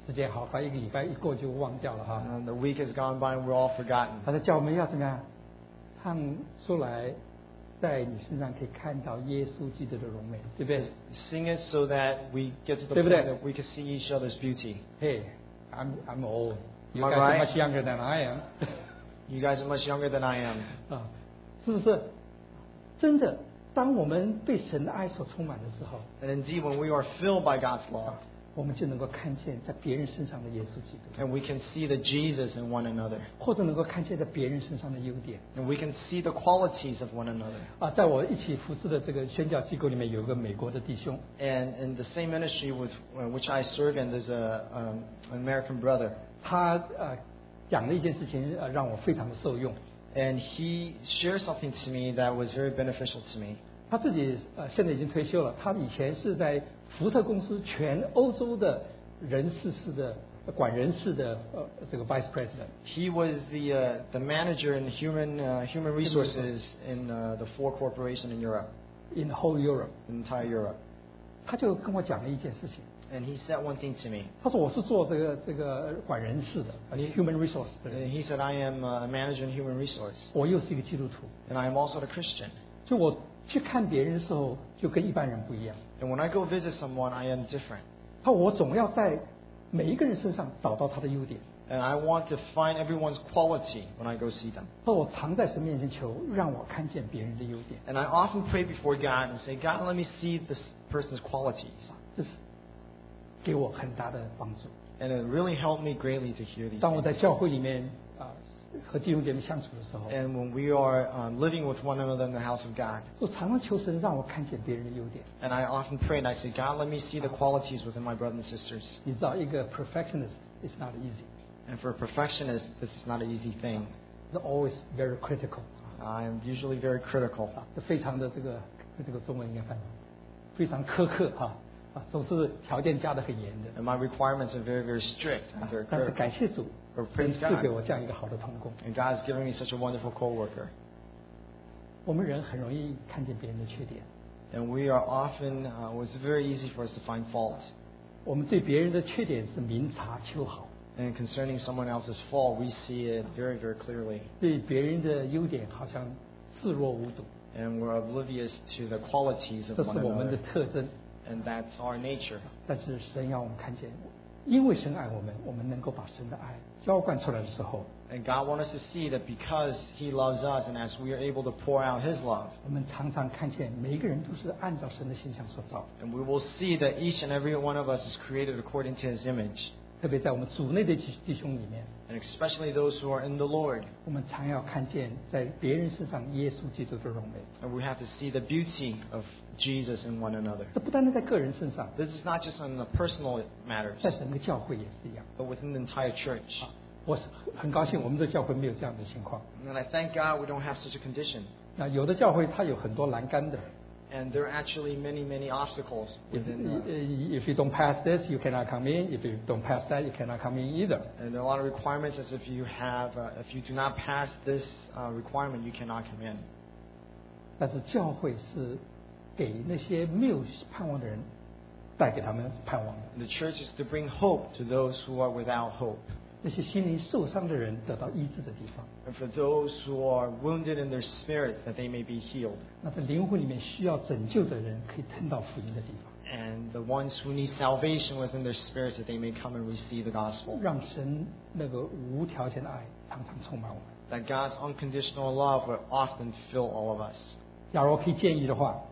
时间好快，一个礼拜一过就忘掉了哈。 And the week has gone by and we're all forgotten. 他在叫我们要怎么样唱出来，在你身上可以看到耶稣基督的荣美，对不对？ Sing it so that we get to the 对不 point 对？ that we can see each other's beauty. Hey, I'm I'm old. You Am I guys are right? much younger than I am. You guys are much younger than I am. 啊，是不是？真的，当我们被神的爱所充满的时候， And indeed, when we are filled by God's love, 我们就能够看见在别人身上的耶稣基督， and we can see the Jesus in one another, 或者能够看见在别人身上的优点。 and we can see the qualities of one another. 啊，在我一起服侍的这个宣教机构里面，有一个美国的弟兄， And in the same ministry with uh, which I serve in, there's a um, an American brother, 他呃讲了一件事情，呃让我非常的受用。 and he shared something to me that was very beneficial to me. 他自己呃现在已经退休了，他以前是在福特公司全欧洲的人事室的呃管人事的呃这个 vice president。 He was the uh, the manager in human uh, human resources in uh, the Ford Corporation in Europe, in whole Europe， in entire Europe. 他就跟我讲了一件事情， And he said one thing to me. 他说我是做这个这个管人事的，而且 human resource 的 And 人， he said, I am a manager in human resource, 我又是一个基督徒， and I am also a Christian. 就我去看别人的时候，就跟一般人不一样。 And when I go visit someone, I am different. 他说我总要在每一个人身上找到他的优点。 And I want to find everyone's quality when I go see them. 他说我常在神面前求，让我看见别人的优点。 And I often pray before God and say, God, let me see this person's qualities. 这是给我很大的帮助。 And it really helped me greatly to hear these 当我 things. 在教会里面啊、和弟兄姐妹相处的时候， And when we are um, living with one another in the house of God, 我常常求神让我看见别人的优点。 and I often pray and I say, God, let me see the qualities within my brothers and sisters. 你知道，一个 perfectionist is not easy. And for a perfectionist, this is not an easy thing. It's always very critical. I am usually very critical. 啊，非常的这个这个中文应该翻译，非常苛刻哈啊，总是条件加的很严的。 And my requirements are very, very strict and very 但是 critical. 感谢主， But 神 praise 赐给 God. 我这样一个好的同工。 And God has given me such a wonderful coworker. 我们人很容易看见别人的缺点， And we are often, uh, it's very easy for us to find fault. 我们对别人的缺点是明察秋毫， And concerning someone else's fault, we see it very, very clearly. 对别人的优点好像视若无睹。 And we're oblivious to the qualities 这 of 是 one 我们的 another. 特征。 And that's our nature. 但是神要我们看见，因为神爱我们，我们能够把神的爱浇灌出来的时候， And God wants us to see that because He loves us and as we are able to pour out His love, 我们常常看见每一个人都是按照神的形象所造的。 and we will see that each and every one of us is created according to His image. 特别在我们主内的弟弟兄里面， And especially those who are in the Lord. 我们常要看见在别人身上耶稣基督的荣美。 And we have to see the beauty of Jesus in one another. 这不单单在个人身上， This is not just on the personal matters, 在整个教会也是一样。 but within the entire church. 我是很高兴，我们这教会没有这样的情况。 And I thank God we don't have such a condition. 那有的教会它有很多栏杆的。 And there are actually many, many obstacles If, within the, if you don't pass this, you cannot come in. If you don't pass that, you cannot come in either. and there are a lot of requirements as if you have, uh, if you do not pass this uh, requirement, you cannot come in. 但是教会是给那些没有盼望的人带给他们盼望的， The church is to bring hope to those who are without hope. 那些心灵受伤的人得到医治的地方， And for those who are wounded in their spirits, that they may be healed. 那在灵魂里面需要拯救的人可以听到福音的地方， And the ones who need salvation within their spirits, that they may come and receive the gospel. 让神那个无条件的爱常常充满我们。 That God's unconditional love will often fill all of us. 假如我可以建议的话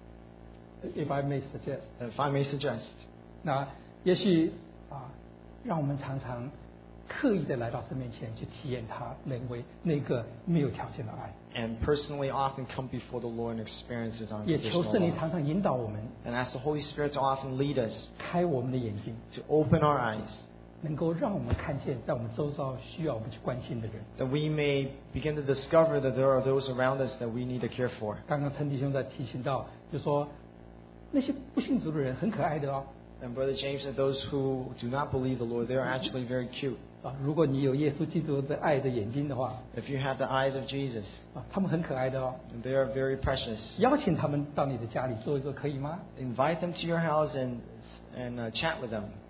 ，if I may suggest， And if I may suggest, 那也许啊，让我们常常刻意的来到神面前去体验他那位那个没有条件的爱， and personally often come before the Lord and experience His 也求 unconditional 圣灵 love. 常常引导我们， And ask the Holy Spirit to often lead us, 开我们的眼睛， to open our eyes, 能够让我们看见在我们周遭需要我们去关心的人。 that we may begin to discover that there are those around us that we need to care for. 刚刚陈弟兄在提醒到，就说那些不信主的人很可爱的哦， And Brother James said those who do not believe the Lord, they are actually very cute. 啊，如果你有耶稣基督的爱的眼睛的话， If you have the eyes of Jesus, 啊，他们很可爱的哦， they are very precious. 邀请他们到你的家里坐一坐，可以吗？ Invite them to your house and and uh, chat with them.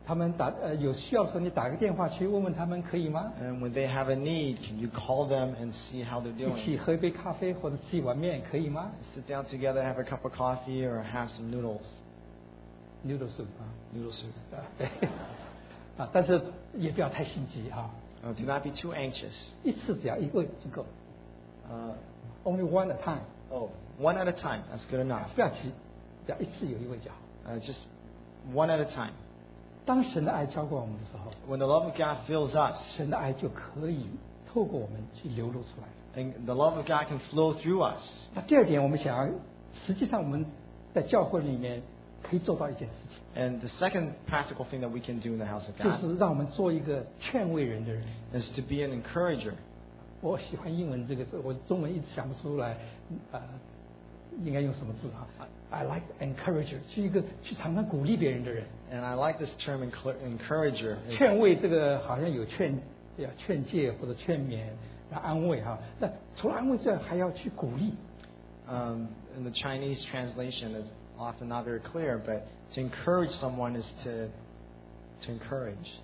他们打呃有需要的时候，你打个电话去问问他们可以吗？ And when they have a need, can you call them and see how they're 一起 doing? 喝一杯咖啡或者吃一碗面可以吗 Sit down together, have a cup of coffee, or have some noodles. ？Noodle soup 啊， Noodle soup. 啊对，啊，但是也不要太心急哈、 Uh, do not be too anxious. 一次只要一位就够 Uh, ，only one at a time， oh, one at a time. That's good enough. 不要急，只要一次有一位就好。 Uh, just one at a time. 当神的爱浇灌我们的时候， When the love of God fills us, 神的爱就可以透过我们去流露出来。 and the love of God can flow through us. 那第二点，我们想要，实际上我们在教会里面可以做到一件事情， And the second practical thing that we can do in the house of 就 God 是让我们做一个劝慰人的人。 is to be an encourager. 我喜欢英文这个字，我中文一直想不出来，呃，应该用什么字啊 ？I like encourager， 是一个去常常鼓励别人的人。 And I like this term, encl- encourager. 劝慰这个好像有劝要劝诫或者劝勉，然后安慰哈。那除了安慰之外，还要去鼓励。 Um, in the Chinese translation, it's often not very clear, but to encourage someone is to to encourage.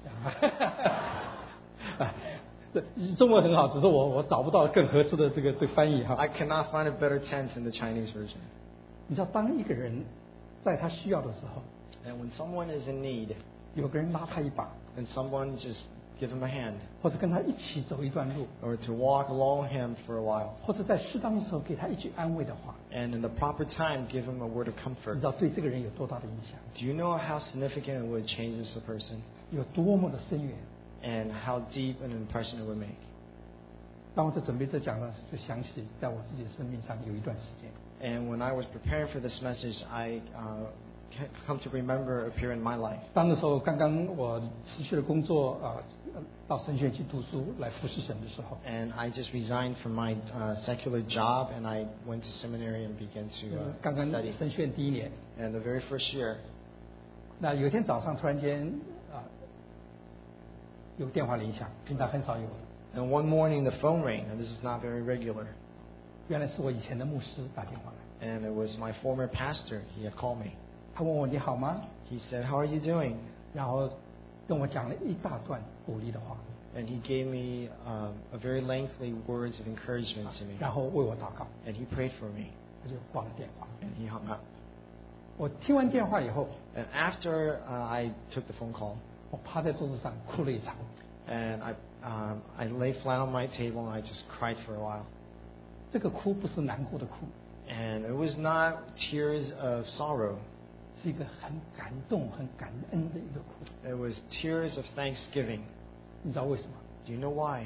这中文很好，只是我我找不到更合适的这个这个翻译哈。 I cannot find a better tense in the Chinese version. 你知道，当一个人在他需要的时候， And when someone is in need, 有个人拉他一把， and someone just give him a hand, 或者跟他一起走一段路， or to walk along him for a while, 或者在适当的时候给他一句安慰的话， and in the proper time give him a word of 你 comfort. 知道对这个人有多大的影响， Do you know how significant it would change this person, 有多么的深远。 and how deep an impression it would make? 当我在准备这讲呢，就想起在我自己的生命上有一段时间， And when I was preparing for this message, I uh, come to remember a period in my life. 当那时候刚刚我持续的工作啊、呃到神学院去读书来服侍神的时候， And I just resigned from my uh, secular job, and I went to seminary and began to 呃 uh, 刚刚 study. 神学院第一年， And the very first year, 那有一天早上突然间啊、有电话铃响，平常很少有的， and one morning the phone rang, and this is not very regular. 原来是我以前的牧师打电话来， And it was my former pastor. He had called me. 他问我你好吗？ He said, "How are you doing?" 然后跟我讲了一大段鼓励的话， And he gave me um, a very lengthy words of encouragement to me. 然后为我祷告， And he prayed for me, 他就挂了电话。 and he hung up. 我听完电话以后， And after uh, I took the phone call, 我趴在桌子上哭了一场。 and I um, I lay flat on my table and I just cried for a while. 这个哭不是难过的哭， And it was not tears of sorrow. 是一个很感动、很感恩的一个哭。 It was tears of thanksgiving. 你知道为什么？ Do you know why?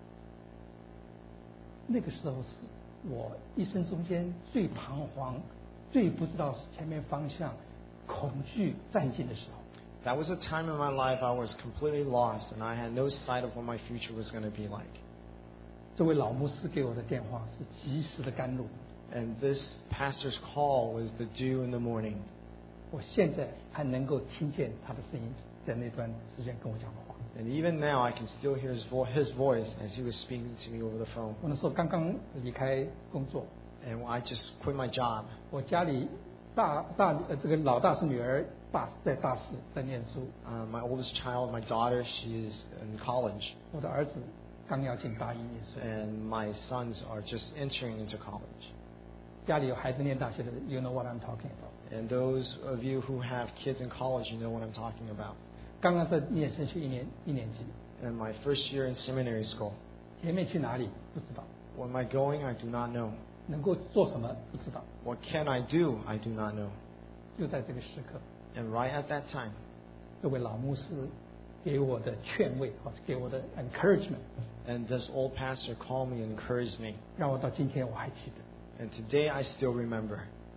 那个时候是我一生中间最彷徨、最不知道前面方向、恐惧战尽的时候。 That was a time in my life I was completely lost, and I had no sight of what my future was going to be like. 这位老牧师给我的电话是及时的甘露， And this pastor's call was the dew in the morning. 我现在还能够听见他的声音，在那段时间跟我讲的话。 And even now, I can still hear his, vo- his voice as he was speaking to me over the phone. 我那时候刚刚离开工作， And I just quit my job. 我家里大大呃这个老大是女儿，大在大四在念书， Uh, my oldest child, my daughter, she is in college. 我的儿子刚要进大一念书。 And my sons are just entering into college. 家里有孩子念大学的 ，you know what I'm talking about。 And those of you who have kids in college, you know what I'm talking about. 刚刚在念神学一年一年级， And my first year in seminary school. 前面去哪里不知道， Where am I going? I do not know. 能够做什么不知道。 What can I do? I do not know. 就在这个时刻， And right at that time, 这位老牧师给我的劝慰，或者给我的 encouragement， and this old pastor called me and encouraged me. 让我到今天我还记得。 And today I still remember.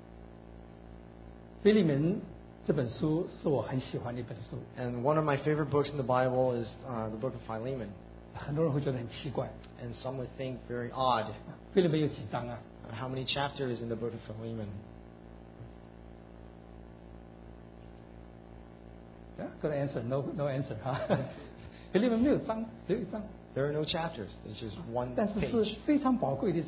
腓利门这本书是我很喜欢的一本书， And one of my favorite books in the Bible is uh, the book of Philemon. 很多人会觉得很奇怪。 And some would think very odd. 腓利门有几章啊？ Uh, how many chapters in the book of Philemon? Yeah, good answer, no no answer 哈。腓利门没有章，只有一章， There are no chapters. It's just one 但是是 page. 非常宝贵的一章。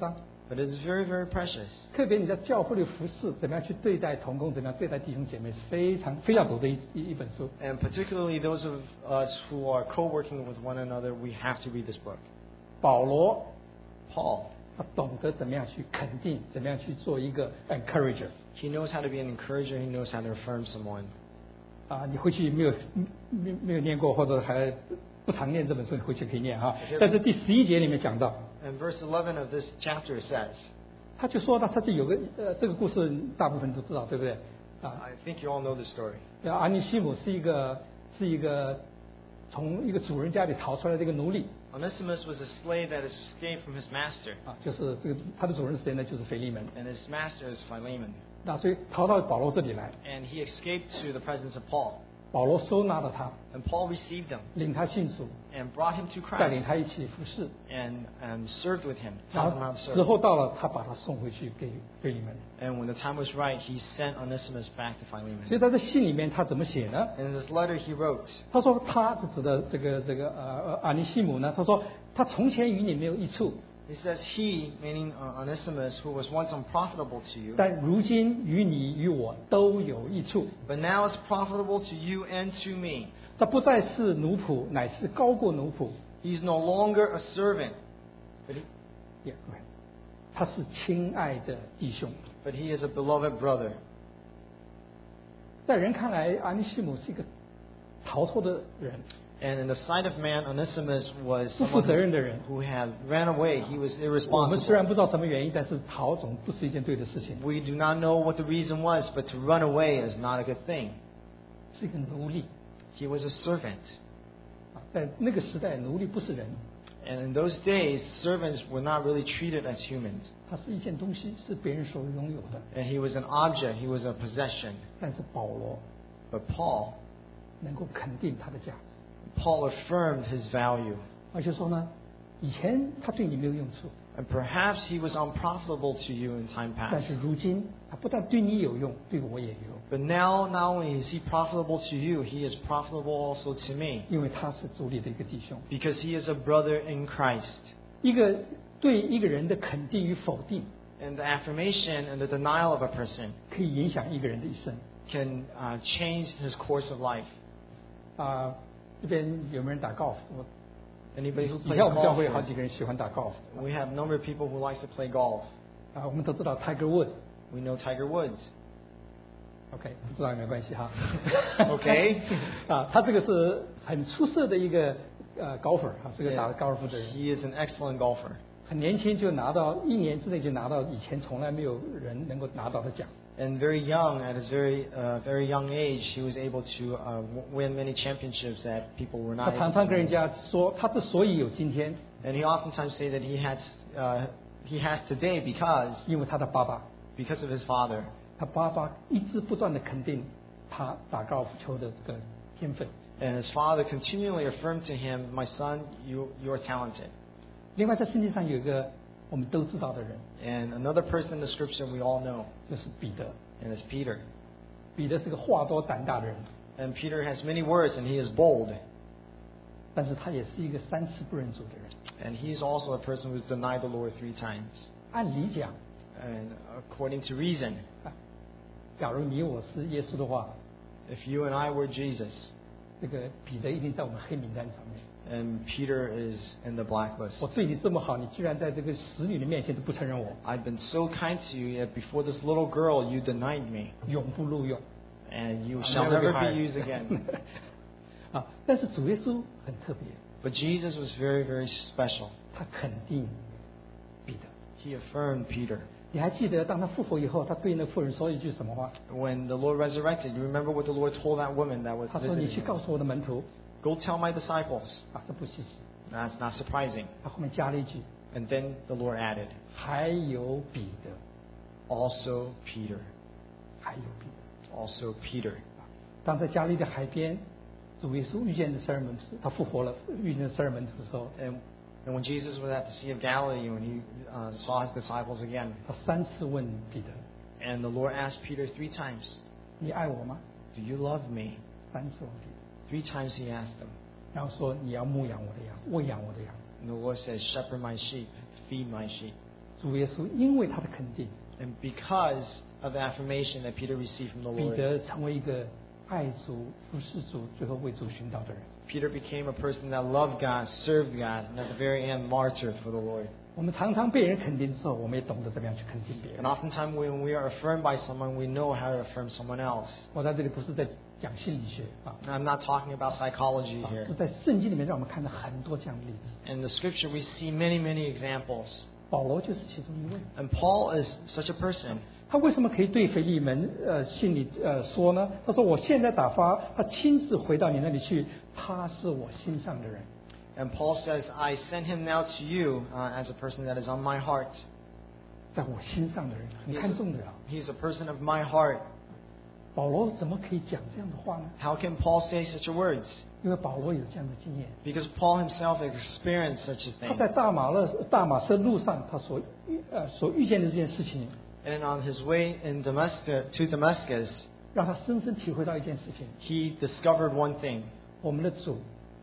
But it is very, very precious. 特别你在教会里服侍，怎么样去对待同工，怎么样对待弟兄姐妹，是非常非常读的一一一本书。 And particularly those of us who are co-working with one another, we have to read this book. 保罗 Paul, 他懂得怎么样去肯定，怎么样去做一个 encourager。 he knows how to be an encourager. He knows how to affirm someone. 啊，你回去没有没没有念过，或者还不常念这本书，你回去可以念哈。在这第十一节里面讲到， And verse eleven of this chapter says, 他就说到他就有个呃，这个故事大部分都知道，对不对？啊， I think you all know this story. 阿尼西姆是一个是一个从一个主人家里逃出来的一个奴隶 Onesimus was a slave that escaped from his master, 啊，就是这个他的主人是谁呢？就是腓利门。 and his master is Philemon. 那所以逃到保罗这里来， And he escaped to the presence of Paul. 保罗收纳了他， And Paul received him 领他信主， and brought him to 带领 Christ 他一起服侍。 and, and served with him, 然 taught him 后 how to 时 serve. 候到了，他把他送回去给腓利门。 And when the time was right, he sent Onesimus back to 所以 Philemon. 他在信里面他怎么写呢？ In his letter, he wrote, 他说他是指的这个这个呃呃阿尼西姆呢，他说他从前与你没有益处， he says, he, meaning uh, Onesimus, who was once unprofitable to you, 但如今与你与我都有益处。 but now is profitable to you and to me. 他不再是奴仆，乃是高过奴仆。 He's no longer a servant, but he, 也对，他是亲爱的弟兄。 but he is a beloved brother. 在人看来，阿尼西姆是一个逃脱的人， And in the sight of man, Onesimus was 不负 someone 责任的人。 who had ran away. He was 我们虽 irresponsible. 然不知道什么原因，但是逃总不是一件对的事情。 We do not know what the reason was, but to run away is not a good thing. 是一个奴隶 He was a servant. 啊，在那个时代，奴隶不是人， And in those days, servants were not really treated as humans. 它是一件东西，是别人所拥有的。 And he was an object, he was a possession. 但是保罗 But Paul, 能够肯定他的价值， Paul affirmed his value. 而且说呢，以前他对你没有用处， And perhaps he was unprofitable to you in time 但 past. 是如今他不但对你有用，对我也有用， But now, not only is he profitable to you, he is profitable also to me. 因为他是主里的一个弟兄。 Because he is a brother in Christ. 一个对一个人的肯定与否定， And the affirmation and the denial of a person 可以影响一个人的一生。 can uh, change his course of life. 啊、这边有没有人打高尔夫？我 Anybody who 以 plays 前我们教 golf? 会有好几个人喜欢打高尔夫。 We have a number of people who likes to play golf. 啊，我们都知道 Tiger Wood。 We know Tiger Woods. OK，不知道有没有关系哈 OK 啊，他这个是很出色的一个呃高粉啊，是个打高尔夫的人， He is an excellent golfer. 很年轻就拿到一年之内就拿到以前从来没有人能够拿到的奖。 And very young, at his very uh, very young age, he was able to uh, w- win many championships that people were 他 not 常 able 常 to 跟人 win. 家说，他之所以有今天， And he oftentimes say that he has uh, he has today because 因为他的爸爸， because of his father. 他爸爸一直不断的肯定他打高尔夫球的这个天分。 And his father continually affirmed to him, "My son, you you are talented." 另外，在圣经上有一个我们都知道的人， And another person in the scripture we all know, 就是彼得。 and it's Peter. 彼得是个话多胆大的人， And Peter has many words, and he is bold. 但是他也是一个三次不认主的人。 And he's also a person who's denied the Lord three times. 按理讲， And according to reason, 啊，假如你我是耶稣的话， if you and I were Jesus, 这个彼得一定在我们黑名单上面。 and Peter is in the blacklist. 我对你这么好，你居然在这个使女的面前都不承认我， I've been so kind to you, yet before this little girl, you denied me, 永不录用。 and you I'll shall never be never be hired. used again. 啊，但是主耶稣很特别， But Jesus was very, very special. 他肯定彼得。 He affirmed Peter. 你还记得当他复活以后，他对那妇人说一句什么话？ When the Lord resurrected, you remember what the Lord told that woman that was 他说：“你 visiting 去 him? 告诉我的门徒。 Go tell my disciples." ” 啊，这不稀奇。 That's not surprising. 他后面加了一句 And then the Lord added, 还有彼得， also Peter. 还有彼得。 Also Peter. 当在加利的海边，主耶稣遇见这十二门徒，他复活了，遇见十二门徒的时候， And, and when Jesus was at the Sea of Galilee, when he uh, saw his disciples again, 他三次问彼得 and the Lord asked Peter three times, 你爱我吗？ "Do you love me?" 三次问彼得， Three times he asked them. 然后说你要牧养我的羊，喂养我的羊。 And the Lord says, "Shepherd my sheep, feed my sheep." 主耶稣因为他的肯定， And because of the affirmation that Peter received from the 彼 Lord, 得成为一个爱主、服侍主，最后为主寻道的人。 Peter became a person that loved God, served God, and at the very end martyred for the Lord. 我们常常被人肯定之后，我们也懂得怎么样去肯定别人 And。oftentimes when we are affirmed by someone, we know how to affirm someone else. 我在这里不是在讲心理学啊， Now, I'm not talking about psychology 啊 here. 是在圣经里面让我们看到很多这样的例子。 In the scripture, we see many, many examples. 保罗就是其中一位。 And Paul is such a person. 他为什么可以对腓利门呃信里呃说呢？他说我现在打发他亲自回到你那里去，他是我心上的人。 And Paul says, I send him now to you uh, as a person that is on my heart. 在我心上的人，很看重的啊。 He's a person of my heart. 保罗怎么可以讲这样的话呢？ How can Paul say such a words? 因为保罗有这样的经验。 Because Paul himself experienced such a 他 thing. 在大马勒大马色路上，他所遇呃所遇见的这件事情， And on his way in Damascus, to Damascus, 让他深深体会到一件事情： he discovered one thing. 我们的主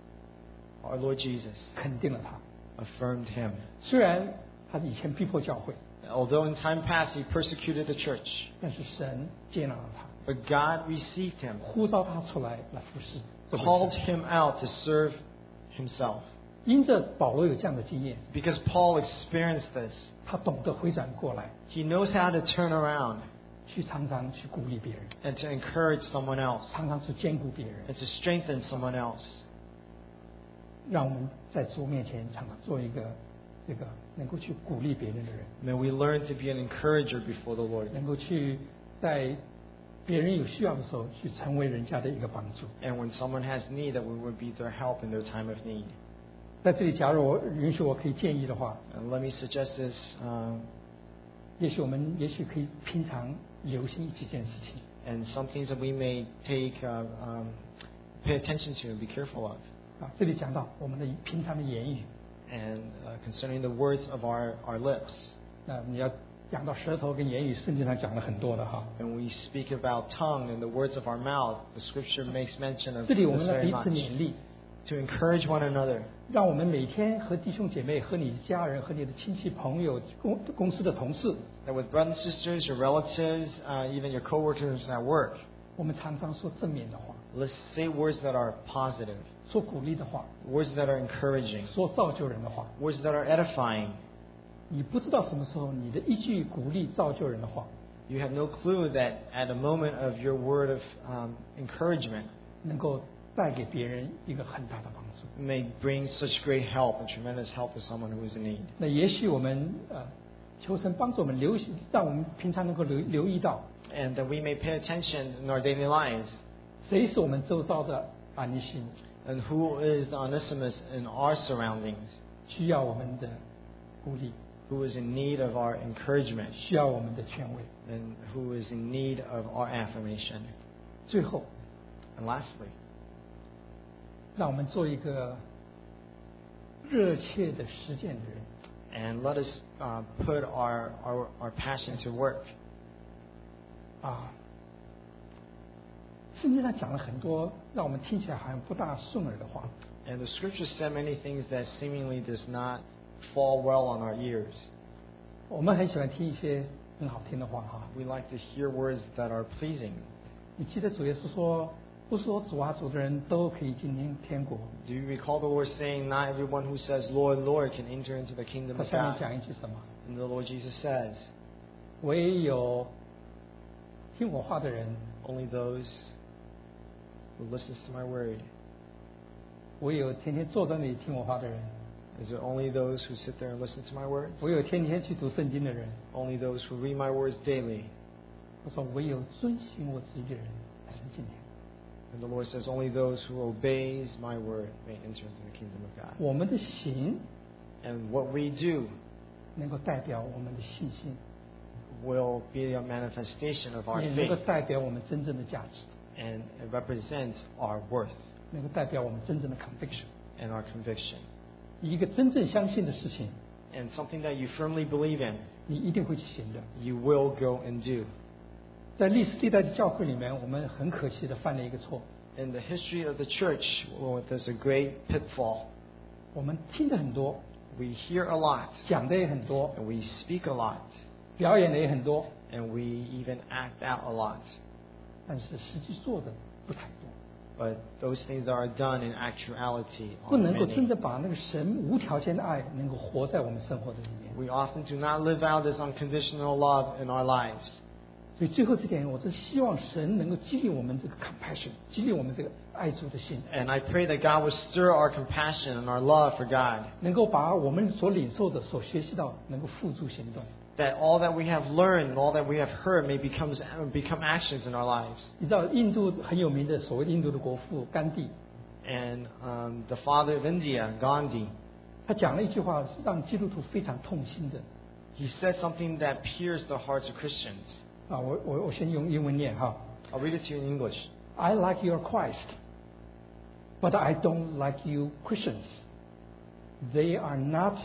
Our Lord Jesus 肯定了他。 affirmed him. 虽然他以前逼迫教会， Although in time past he persecuted the church, 但是神接纳了他， but God received him, 呼召他出来来服侍这回 called 事。 him out to serve himself. 因着保罗有这样的经验， Because Paul experienced this, 他懂得回转过来， he knows how to turn around 去常常去鼓励别人， and to encourage someone else 常常去兼顾别人， and to strengthen someone else. 让我们在主面前常常做一个这个能够去鼓励别人的人， May we learn to be an encourager before the Lord. 能够去在别人有需要的时候去成为人家的一个帮助。 And when someone has need, that we would be their help in their time of need. 在这里，假如我允许我可以建议的话， And let me suggest this. Um, 也许我们也许可以平常留心几件事情。 and some things that we may take, uh, um, pay attention to and be careful of. 啊，这里讲到我们的平常的言语， And uh, concerning the words of our, our lips. 那你要讲到舌头跟言语，圣经上讲了很多的哈。 And we speak about tongue and the words of our mouth. The scripture makes mention of 这里 this 我们要 very 彼此 much. 勉励， To encourage one another. 让我们每天和弟兄姐妹、和你的家人、和你的亲戚朋友、公公司的同事， That with brothers and sisters, your relatives, uh, even your coworkers at work, 我们常常说正面的话， let's say words that are positive, 说鼓励的话， words that are encouraging, 说造就人的话。 words that are edifying. 你不知道什么时候你的一句鼓励造就人的话， You have no clue that at a moment of your word of um, encouragement 能够带给别人一个很大的帮助。 may bring such great help and tremendous help to someone who is in need. 那也许我们呃，求神帮助我们留心，让我们平常能够留留意到， And that we may pay attention in our daily lives. 谁是我们周遭的安利心， And who is the Onesimus in our surroundings, 需要我们的鼓励， who is in need of our encouragement, 需要我们的权威。 and who is in need of our affirmation. 最后， And lastly, 让我们做一个热切的实践的人。 and let us uh, put our, our, our passion to work. 啊，圣经上讲了很多让我们听起来好像不大顺耳的话， And the scripture said many things that seemingly does not fall well on our ears. 我们很喜欢听一些很好听的话哈。 We like to hear words that are pleasing. 你记得主耶稣说，不是说主啊主的人都可以进天天国。 Do you recall the Lord saying, not everyone who says, Lord, Lord, can enter into the kingdom 他 of 下面 God? 讲一句什么？ And the Lord Jesus says, 唯有听我话的人， only those who listens to my word. 唯有天天坐在那里听我话的人， Is it only those who sit there and listen to my words? 唯有天天去读圣经的人。 Only those who read my words daily. 他说，唯有遵行我旨意的人才能进天。 And the Lord says, only those who obeys my word may enter into the kingdom of God. 我们的行 And what we do 能够代表我们的信心， will be a manifestation of our 也能够 faith. 代表我们真正的价值， And it represents our worth 能够代表我们真正的 conviction。 and our conviction. 一个真正相信的事情， And something that you firmly believe in, 你一定会去行的。 you will go and do. 在历史历代的教会里面，我们很可惜的犯了一个错， In the history of the church, well, there's a great pitfall. 我们听的很多， We hear a lot, 讲的也很多， and we speak a lot, 表演的也很多， and we even act out a lot. 但是实际做的不太多。 But those things are done in actuality 不 on 能够真 many. 的把那个神无条件的爱能够活在我们生活的里面。 We often do not live out this unconditional love in our lives. 所以最后这点，我是希望神能够激励我们这个 compassion， 激励我们这个爱主的心， And I pray that God would stir our compassion and our love for God, 能够把我们所领受的、所学习到，能够付诸行动。 that all that we have learned and all that we have heard may become, become actions in our lives. 你知道印度很有名的所谓的印度的国父甘地， And um, the father of India, Gandhi, 他讲了一句话，是让基督徒非常痛心的。 he said something that pierced the hearts of Christians. 啊，我我我先用英文念哈。 I'll read it to you in English. I like your Christ, but I don't like you Christians. They are not,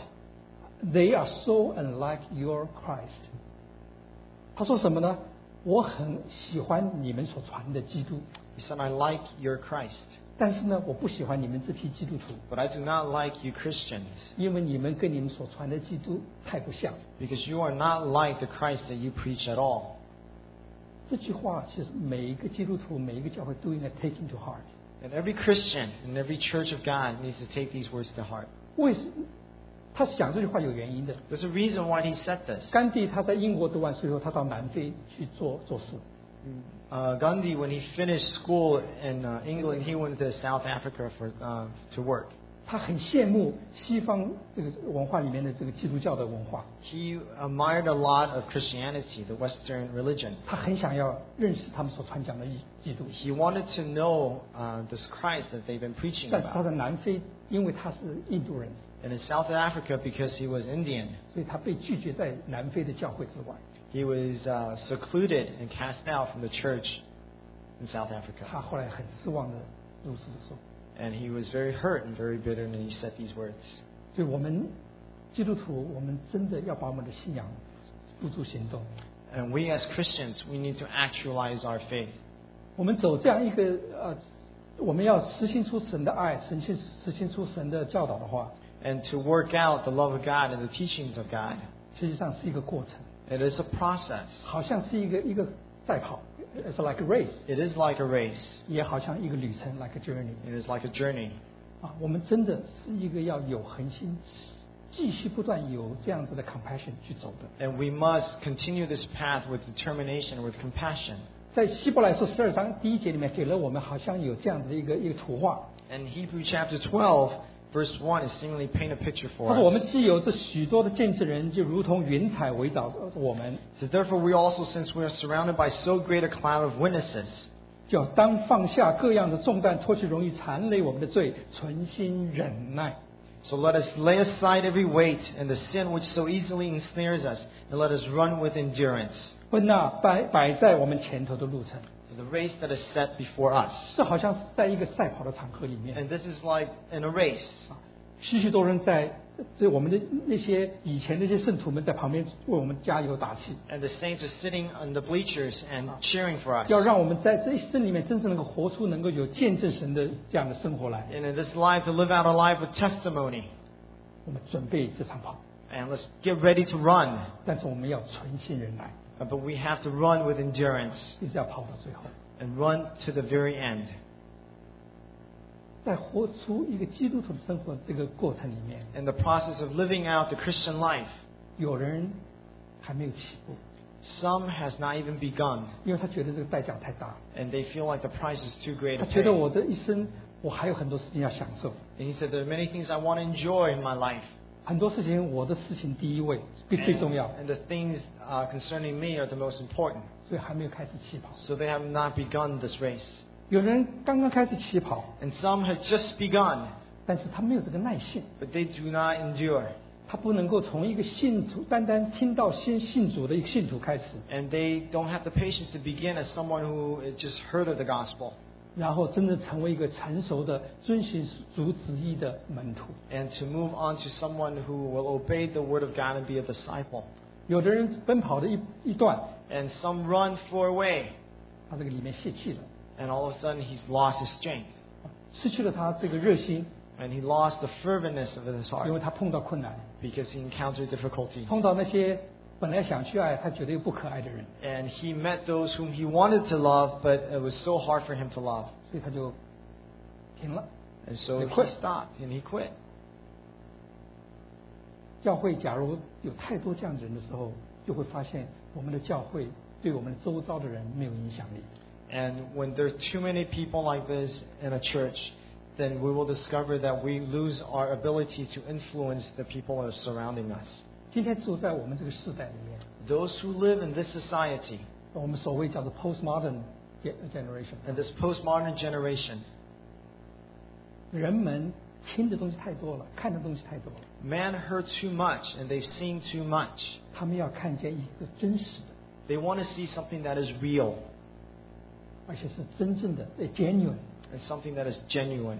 they are so unlike your Christ. 他说什么呢？我很喜欢你们所传的基督， He said, I like your Christ, 但是呢，我不喜欢你们这批基督徒， but I do not like you Christians, 因为你们跟你们所传的基督太不像。 because you are not like the Christ that you preach at all. 这句话其实每一个基督徒、每一个教会都应该 take into heart。 And every Christian and every church of God needs to take these words to heart. 为什他讲这句话有原因的？ There's a reason why he said this. 甘地他在英国读完书以后，他到南非去做做事。 Uh, Gandhi, when he finished school in uh, England, he went to South Africa for uh, to work. 他很羡慕西方这个文化里面的这个基督教的文化， He admired a lot of Christianity, the Western religion. 他很想要认识他们所传讲的基督。 He wanted to know uh, this Christ that they've been preaching 但是他 about. 在南非，因为他是印度人， And in South Africa, because he was Indian, 所以他被拒绝在南非的教会之外。 he was uh, secluded and cast out from the church in South Africa. 他后来很失望的如此的说。 And he was very hurt and very bitter, and he said these words. 所以我们基督徒，我们真的要把我们的信仰付诸行动。 And we as Christians, we need to actualize our faith. 我们走这样一个呃，我们要实行出神的爱，实行实行出神的教导的话， And to work out the love of God and the teachings of God. 实际上是一个过程， It is a process. 好像是一个一个赛跑 ，it's like a race， It is like a race. 也好像一个旅程 like a journey。 It is like a journey. 啊，我们真的是一个要有恒心，继续不断有这样子的 compassion 去走的。 And we must continue this path with determination, with compassion. 在希伯来书十二章第一节里面给了我们好像有这样子的一个一个图画。 And Hebrews chapter twelve, verse one is seemingly paint a picture 他 for 说：“我们 us. 既有这许多的见证人，就如同云彩围绕我们， So therefore we also, since we are surrounded by so great a cloud of witnesses, 就当放下各样的重担，脱去容易缠累我们的罪，存心忍耐。 so let us lay aside every weight and the sin which so easily ensnares us, and let us run with endurance 奔那摆摆在我们前头的路程。” the race that is set before us. 这好像是在一个赛跑的场合里面， And this is like in a race. 许许多人在这我们的那些以前那些圣徒们在旁边为我们加油打气， And the saints are sitting on the bleachers and cheering for us. 要让我们在这一生里面真正能够活出能够有见证神的这样的生活来。 And in this life to live out a life with testimony. 我们准备这场跑， And let's get ready to run. 但是我们要存心忍耐， Uh, But we have to run with endurance 一直要跑到最后。 and run to the very end. 在活出一个基督徒的生活这个过程里面， In the process of living out the Christian life, 有人还没有起步， some has not even begun, 因为他觉得这个代价太大， and they feel like the price is too great 他 to 觉得 pay. 我这一生我还有很多事情要享受， And he said, there are many things I want to enjoy in my life. 很多事情我的事情第一位，最最 And, 重要， and the things uh, concerning me are the most important. 所以还没有开始起跑。 So they have not begun this race. 有人刚刚开始起跑， And some have just begun, 但是他没有这个耐性， but they do not endure. 他不能够从一个信徒单单听到先信主的一个信徒开始， And they don't have the patience to begin as someone who has just heard of the gospel 然后真正成为一个成熟的遵循主旨意的门徒。 and to move on to someone who will obey the word of God and be a disciple. 有的人奔跑的一一段， And some run for a way, 他这个里面泄气了， and all of a sudden he's lost his strength. 失去了他这个热心， And he lost the ferventness of his 因为 heart 他碰到困难， because he encountered difficulties. 碰到那些本来想去爱他觉得又不可爱的人， And he met those whom he wanted to love, but it was so hard for him to love. 所以他就停了。 And so He he quit. stopped and he quit. 教会假如有太多这样的人的时候，就会发现我们的教会对我们周遭的人没有影响力。 And when there are too many people like this in a church, then we will discover that we lose our ability to influence the people that are surrounding us. 今天住在我们这个世代里面， Those who live in this society, 我们所谓叫做 postmodern generation， in this postmodern generation, 人们听的东西太多了，看的东西太多了， man heard too much and they've seen too much. 他们要看见一个真实的， They want to see something that is real 而且是真正的 genuine。 and something that is genuine.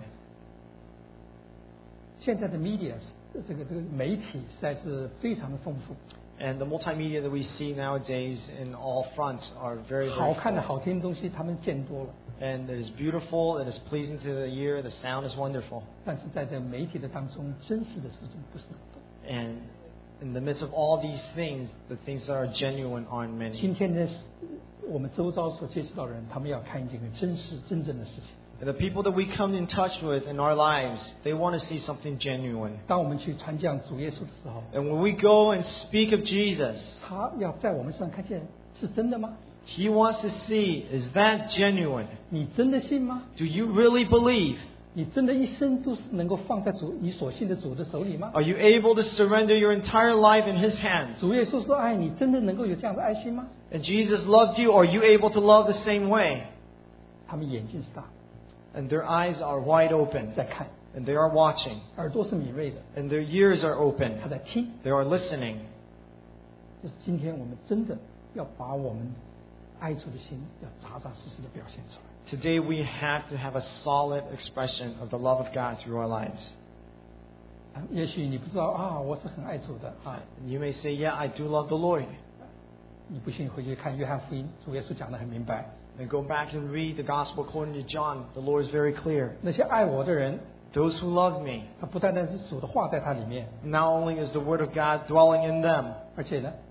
现在的 media 这个这个媒体实在是非常的丰富， And the multimedia that we see nowadays in all fronts are very, 好 very 看的 full. 好听的东西他们见多了， And it is beautiful, it is pleasing to the ear, the sound is wonderful. 但是在这媒体的当中，真实的事情不是那么多。 And in the midst of all these things, the things that are genuine aren't 今 many. 天的我们周遭所接触到的人，他们要看见个真实真正的事情。 And the people that we come in touch with in our lives, they want to see something genuine. 当我们去传讲主耶稣的时候， And when we go and speak of Jesus, 他要在我们身上看见是真的吗？ He wants to see, is that genuine? 你真的信吗？ Do you really believe? 你真的一生都是能够放在主你所信的主的手里吗？ Are you able to surrender your entire life in His hands? 主耶稣说爱你，真的能够有这样的爱心吗？ And Jesus loved you, are you able to love the same way? 他们眼睛是大的， And their eyes are wide open, 在看； and they are watching, 耳朵是敏锐的， and their ears are open, 他在听。 they are listening. 就是今天我们真的要把我们爱主的心，要扎扎实实的表现出来。 Today we have to have a solid expression of the love of God through our lives. 啊也许你不知道啊，我是很爱主的啊， And you may say, yeah, I do love the Lord. 你不信回去看约翰福音，主耶稣讲得很明白。 And go back and read the gospel according to John. The Lord is very clear. 那些爱我的人， Those who love me, 他不单单是主的话在他里面， not only is the word of God dwelling in them, 而且呢，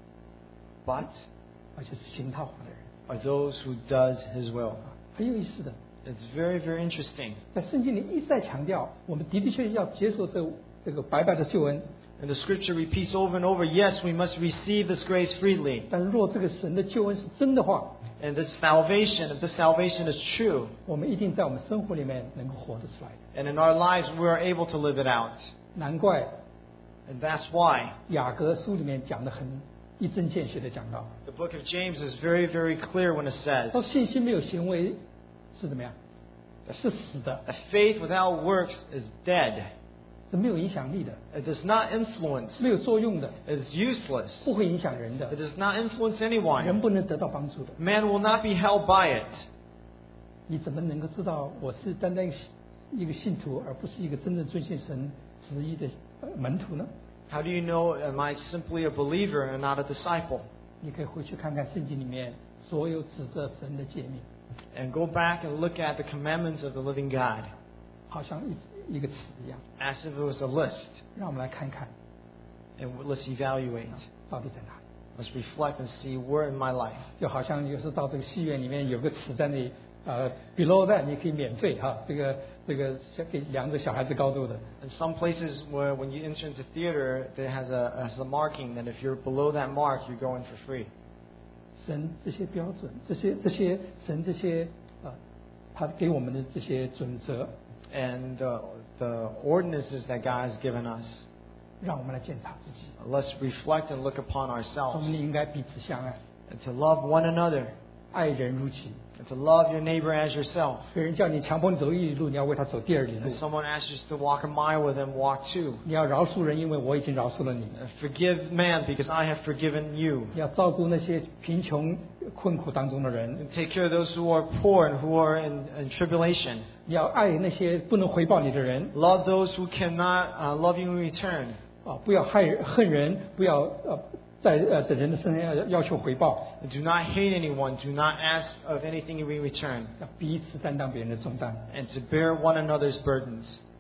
but 而且是行他话的人， are those who does His will. 很有意思的。 It's very, very interesting. 在圣经里一再强调，我们的的确确要接受这这个白白的救恩。 And the scripture repeats over and over, yes, we must receive this grace freely. 但若这个神的救恩是真的话， And this salvation, if this salvation is true, 我们一定在我们生活里面能够活得出来的。 and in our lives we are able to live it out. 难怪 And that's why 雅各书里面讲的很一针见血的讲到， the book of James is very, very clear when it says 说信心没有行为是怎么样？是死的， that faith without works is dead. 是没有影响力的， It does not influence. 没有作用的， It is useless. 不会影响人的 It，does not influence 人 anyone. 不能得到帮助的。 Man will not be held by it. 你怎么能够知道我是单单一个信徒，而不是一个真正遵循神旨意的呃门徒呢？ How do you know, am I simply a believer and not a disciple? 你可以回去看看圣经里面所有指责神的诫命， And go back and look at the commandments of the living God 好像一一个词一样。 as if it was a list. 让我们来看看 And let's evaluate. 到底在哪里。 Let's reflect and see where in my life. 就好像有时候到这个戏院里面有个词在那里，呃，below that 你可以免费哈，这个这个小给量着小孩子高度的。 In some places where when you enter into theater, there has a, has a marking that if you're below that mark, you're going for free. 神这些标准，这些这些神这些啊、呃，他给我们的这些准则， And uh, the ordinances that God has given us, 让我们来检查自己。 let's reflect and look upon 我 ourselves 们应该彼此相爱， and to love one another 爱人如己。 and to love your neighbor as yourself. 别人叫你强迫你走一里路，你要为他走第二里路 If。someone asks you to walk a mile with them, walk two. 你要饶恕人，因为我已经饶恕了你。 And forgive man because I have forgiven you. 你要照顾那些贫穷困苦当中的人， And take care of those who are poor and who are in, in tribulation. 你要爱那些不能回报你的人 Love those who cannot uh, love you in return. 啊！不要害人恨人，不要呃在呃在人的身上要要求回报， And do not hate anyone. Do not ask of anything in return. 要彼此担当别人的重担。 And to bear one another's burdens.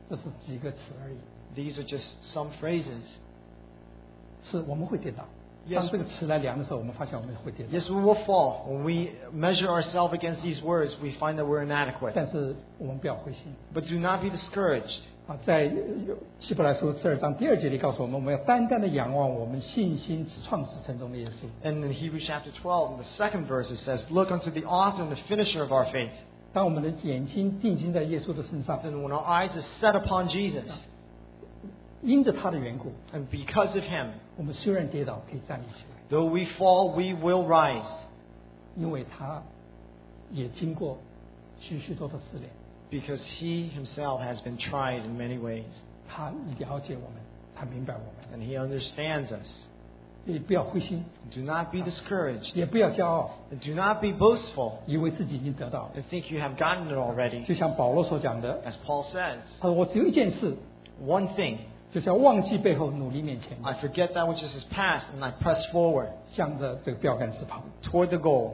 这是几个词而已。 These are just some phrases. 是我们会跌倒。 Yes. 当这个词来量的时候，我们发现我们会跌倒。 Yes, we will fall. When we measure ourselves against these words, we find that we're inadequate. 但是我们不要灰心 But do not be discouraged. 啊！在希伯来书十二章第二节里告诉我们，我们要单单的仰望我们信心创始成终的耶稣。 And in Hebrews chapter twelve, in the second verse, it says, "Look unto the author and the finisher of our faith." 当我们的眼睛定睛在耶稣的身上， And when our eyes are set upon Jesus, 因着他的缘故， and because of Him, 我们虽然跌倒，可以站立起来， though we fall, we will rise. 因为他也经过许许多的试炼， Because He Himself has been tried in many ways. 他了解我们，他明白我们， And He understands us. 也不要灰心， Do not be discouraged. 也不要骄傲， And do not be boastful 以为自己已经得到了。 and think you have gotten it already. 就像保罗所讲的， As Paul says, 他说：“我只有一件事， one thing, 就是要忘记背后，努力面前， I forget that which is his past, and I press forward 向着这个标杆直跑。” toward the goal.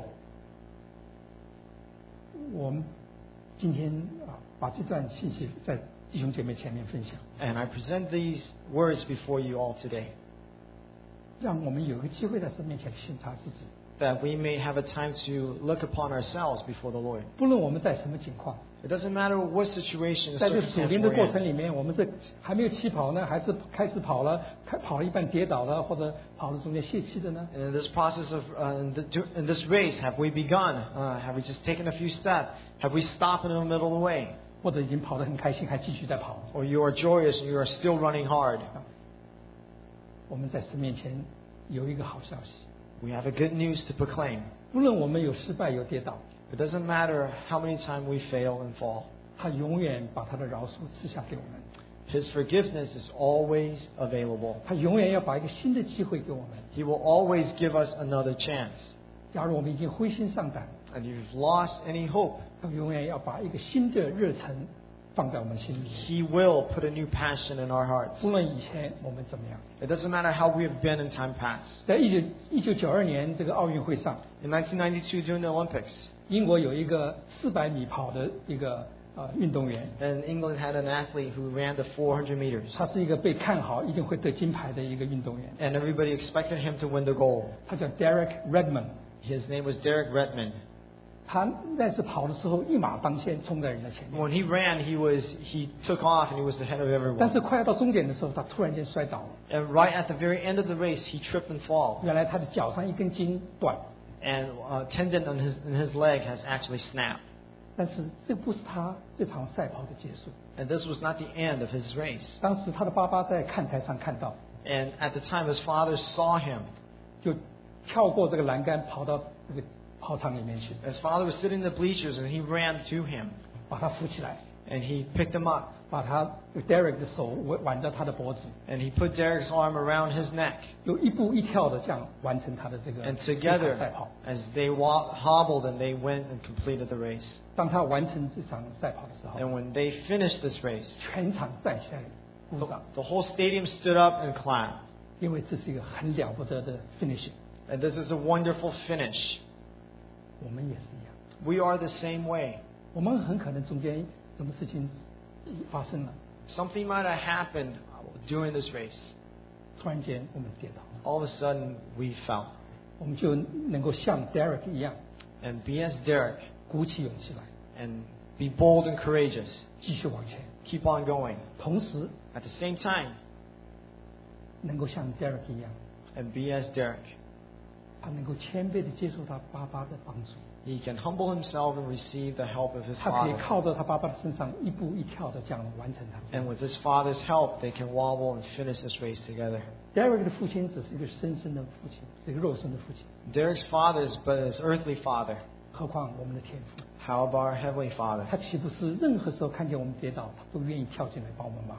我们今天啊，把这段信息在弟兄姐妹前面分享， And I present these words before you all today, 让我们有一个机会在神面前审查自己。 that we may have a time to look upon ourselves before the Lord. 不论我们在什么情况， It doesn't matter what situation, 在这属 circumstance 灵的 we're 过 in. 程里面，我们是还没有起跑呢，还是开始跑了，开跑了一半跌倒了，或者跑了中间泄气的呢？ And in this process of, uh, in, the, in this race, have we begun? Uh, have we just taken a few steps? Have we stopped in the middle of the way? 或者已经跑得很开心，还继续在跑？ Or you are joyous and you are still running hard? 我们在神面前有一个好消息， We have a good news to proclaim. 不论我们有失败有跌倒， It doesn't matter how many times we fail and fall. 他永远把他的饶恕赐下给我们， His forgiveness is always available. 他永远要把一个新的机会给我们。 He will always give us another chance. 假如我们已经灰心丧胆， And if you've lost any hope, 他永远要把一个新的热忱放在我们心里。 He will put a new passion in our hearts. 无论以前我们怎么样， It doesn't matter how we have been in time past. 在一九一九九二年这个奥运会上， In nineteen ninety-two, during the Olympics, 英国有一个四百米跑的一个呃运动员， and England had an athlete who ran the four hundred meters. 他是一个被看好一定会得金牌的一个运动员， And everybody expected him to win the gold. 他叫 Derek Redmond。 His name was Derek Redmond. 他那次跑的时候一马当先，冲在人的前面。 When he ran, he was he took off and he was ahead of 但 everyone. 是快要到终点的时候，他突然间摔倒了。 And right at the very end of the race, he tripped and fall. 原来他的脚上一根筋断， And a tendon on his, in his leg has actually snapped. 但是这不是他这场赛跑的结束。 And this was not the end of his race. 当时他的爸爸在看台上看到， And at the time, his father saw him. 就跳过这个栏杆，跑到这个跑场里面去， His father was sitting in the bleachers, and he ran to him. 把他扶起来， And he picked him up. 把他 Derek 的手挽挽着他的脖子， And he put Derek's arm around his neck. 又一步一跳的这样完成他的这个 And 这 together, 场赛跑。 as they wa- hobbled and they went and completed the race. 当他完成这场赛跑的时候， And when they finished this race, 全场站起来鼓 the, 掌， the whole stadium stood up and clapped. 因为这是一个很了不得的 finish。 And this is a wonderful finish. 我们也是一样， We are the same way. 我们很可能中间什么事情发生了， Something might have happened during this race. 突然间我们跌倒了， All of a sudden, we fell. 我们就能够像 Derek 一样， And be as Derek 鼓起勇气来， and be bold and courageous. 继续往前。 Keep on going. 同时 At the same time, 能够像 Derek 一样， and be as Derek. 他能够谦卑的接受他爸爸的帮助， He can humble himself and receive the help of his 他可以 father. 靠着他爸爸的身上一步一跳的这样完成他。 And with his father's help, they can wobble and finish this race together. Derek 的父亲只是一个生身的父亲，是一个肉身的父亲， Derek's father is but his earthly father. 何况我们的天父， How about our heavenly father? 他岂不是任何时候看见我们跌倒，他都愿意跳进来帮我们忙？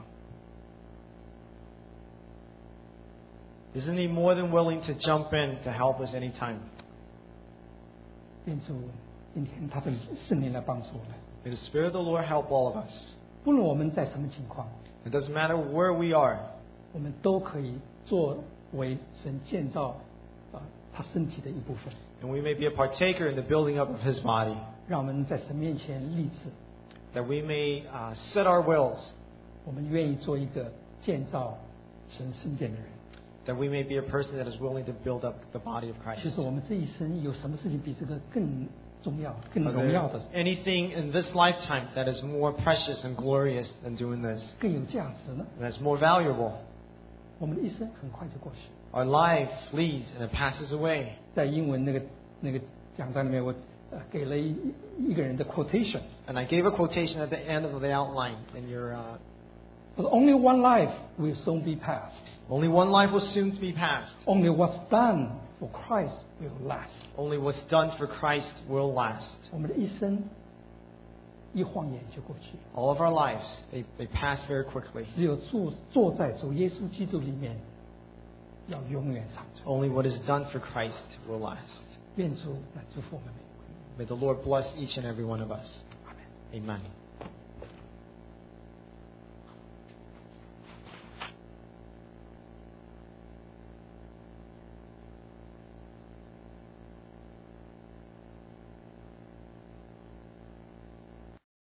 Isn't he more than willing to jump in to help us anytime? 愿主今天他的圣灵来帮助我们， May the Spirit of the Lord help all of us. 不论我们在什么情况， It doesn't matter where we are. 我们都可以作为神建造啊他身体的一部分， And we may be a partaker in the building up of his body. 让我们在神面前立志， That we may uh, set our wills 我们愿意做一个建造神圣殿的人。 That we may be a person that is willing to build up the body of Christ. 其实我们这一生有什么事情比这个更重要、更 Are 荣耀 there 的、 anything in this lifetime that is more precious and glorious than doing this? 更有价值呢？ That's more valuable. 我们的一生很快就过去。 Our life flees and it passes away. 在英文那个那个讲章里面，我呃给了一一个人的 quotation。 And I gave a quotation at the end of the outline in your. Uh, But only one life will soon be passed. only one life will soon be passed. Only what's done for Christ will last. Only what's done for Christ will last. 我们的一生一晃眼就过去了。 All of our lives, they, they pass very quickly. 只有坐坐在主耶稣基督里面，要永远长存。 Only what is done for Christ will last. 愿主来祝福我们每一位。 May the Lord bless each and every one of us. Amen. Amen.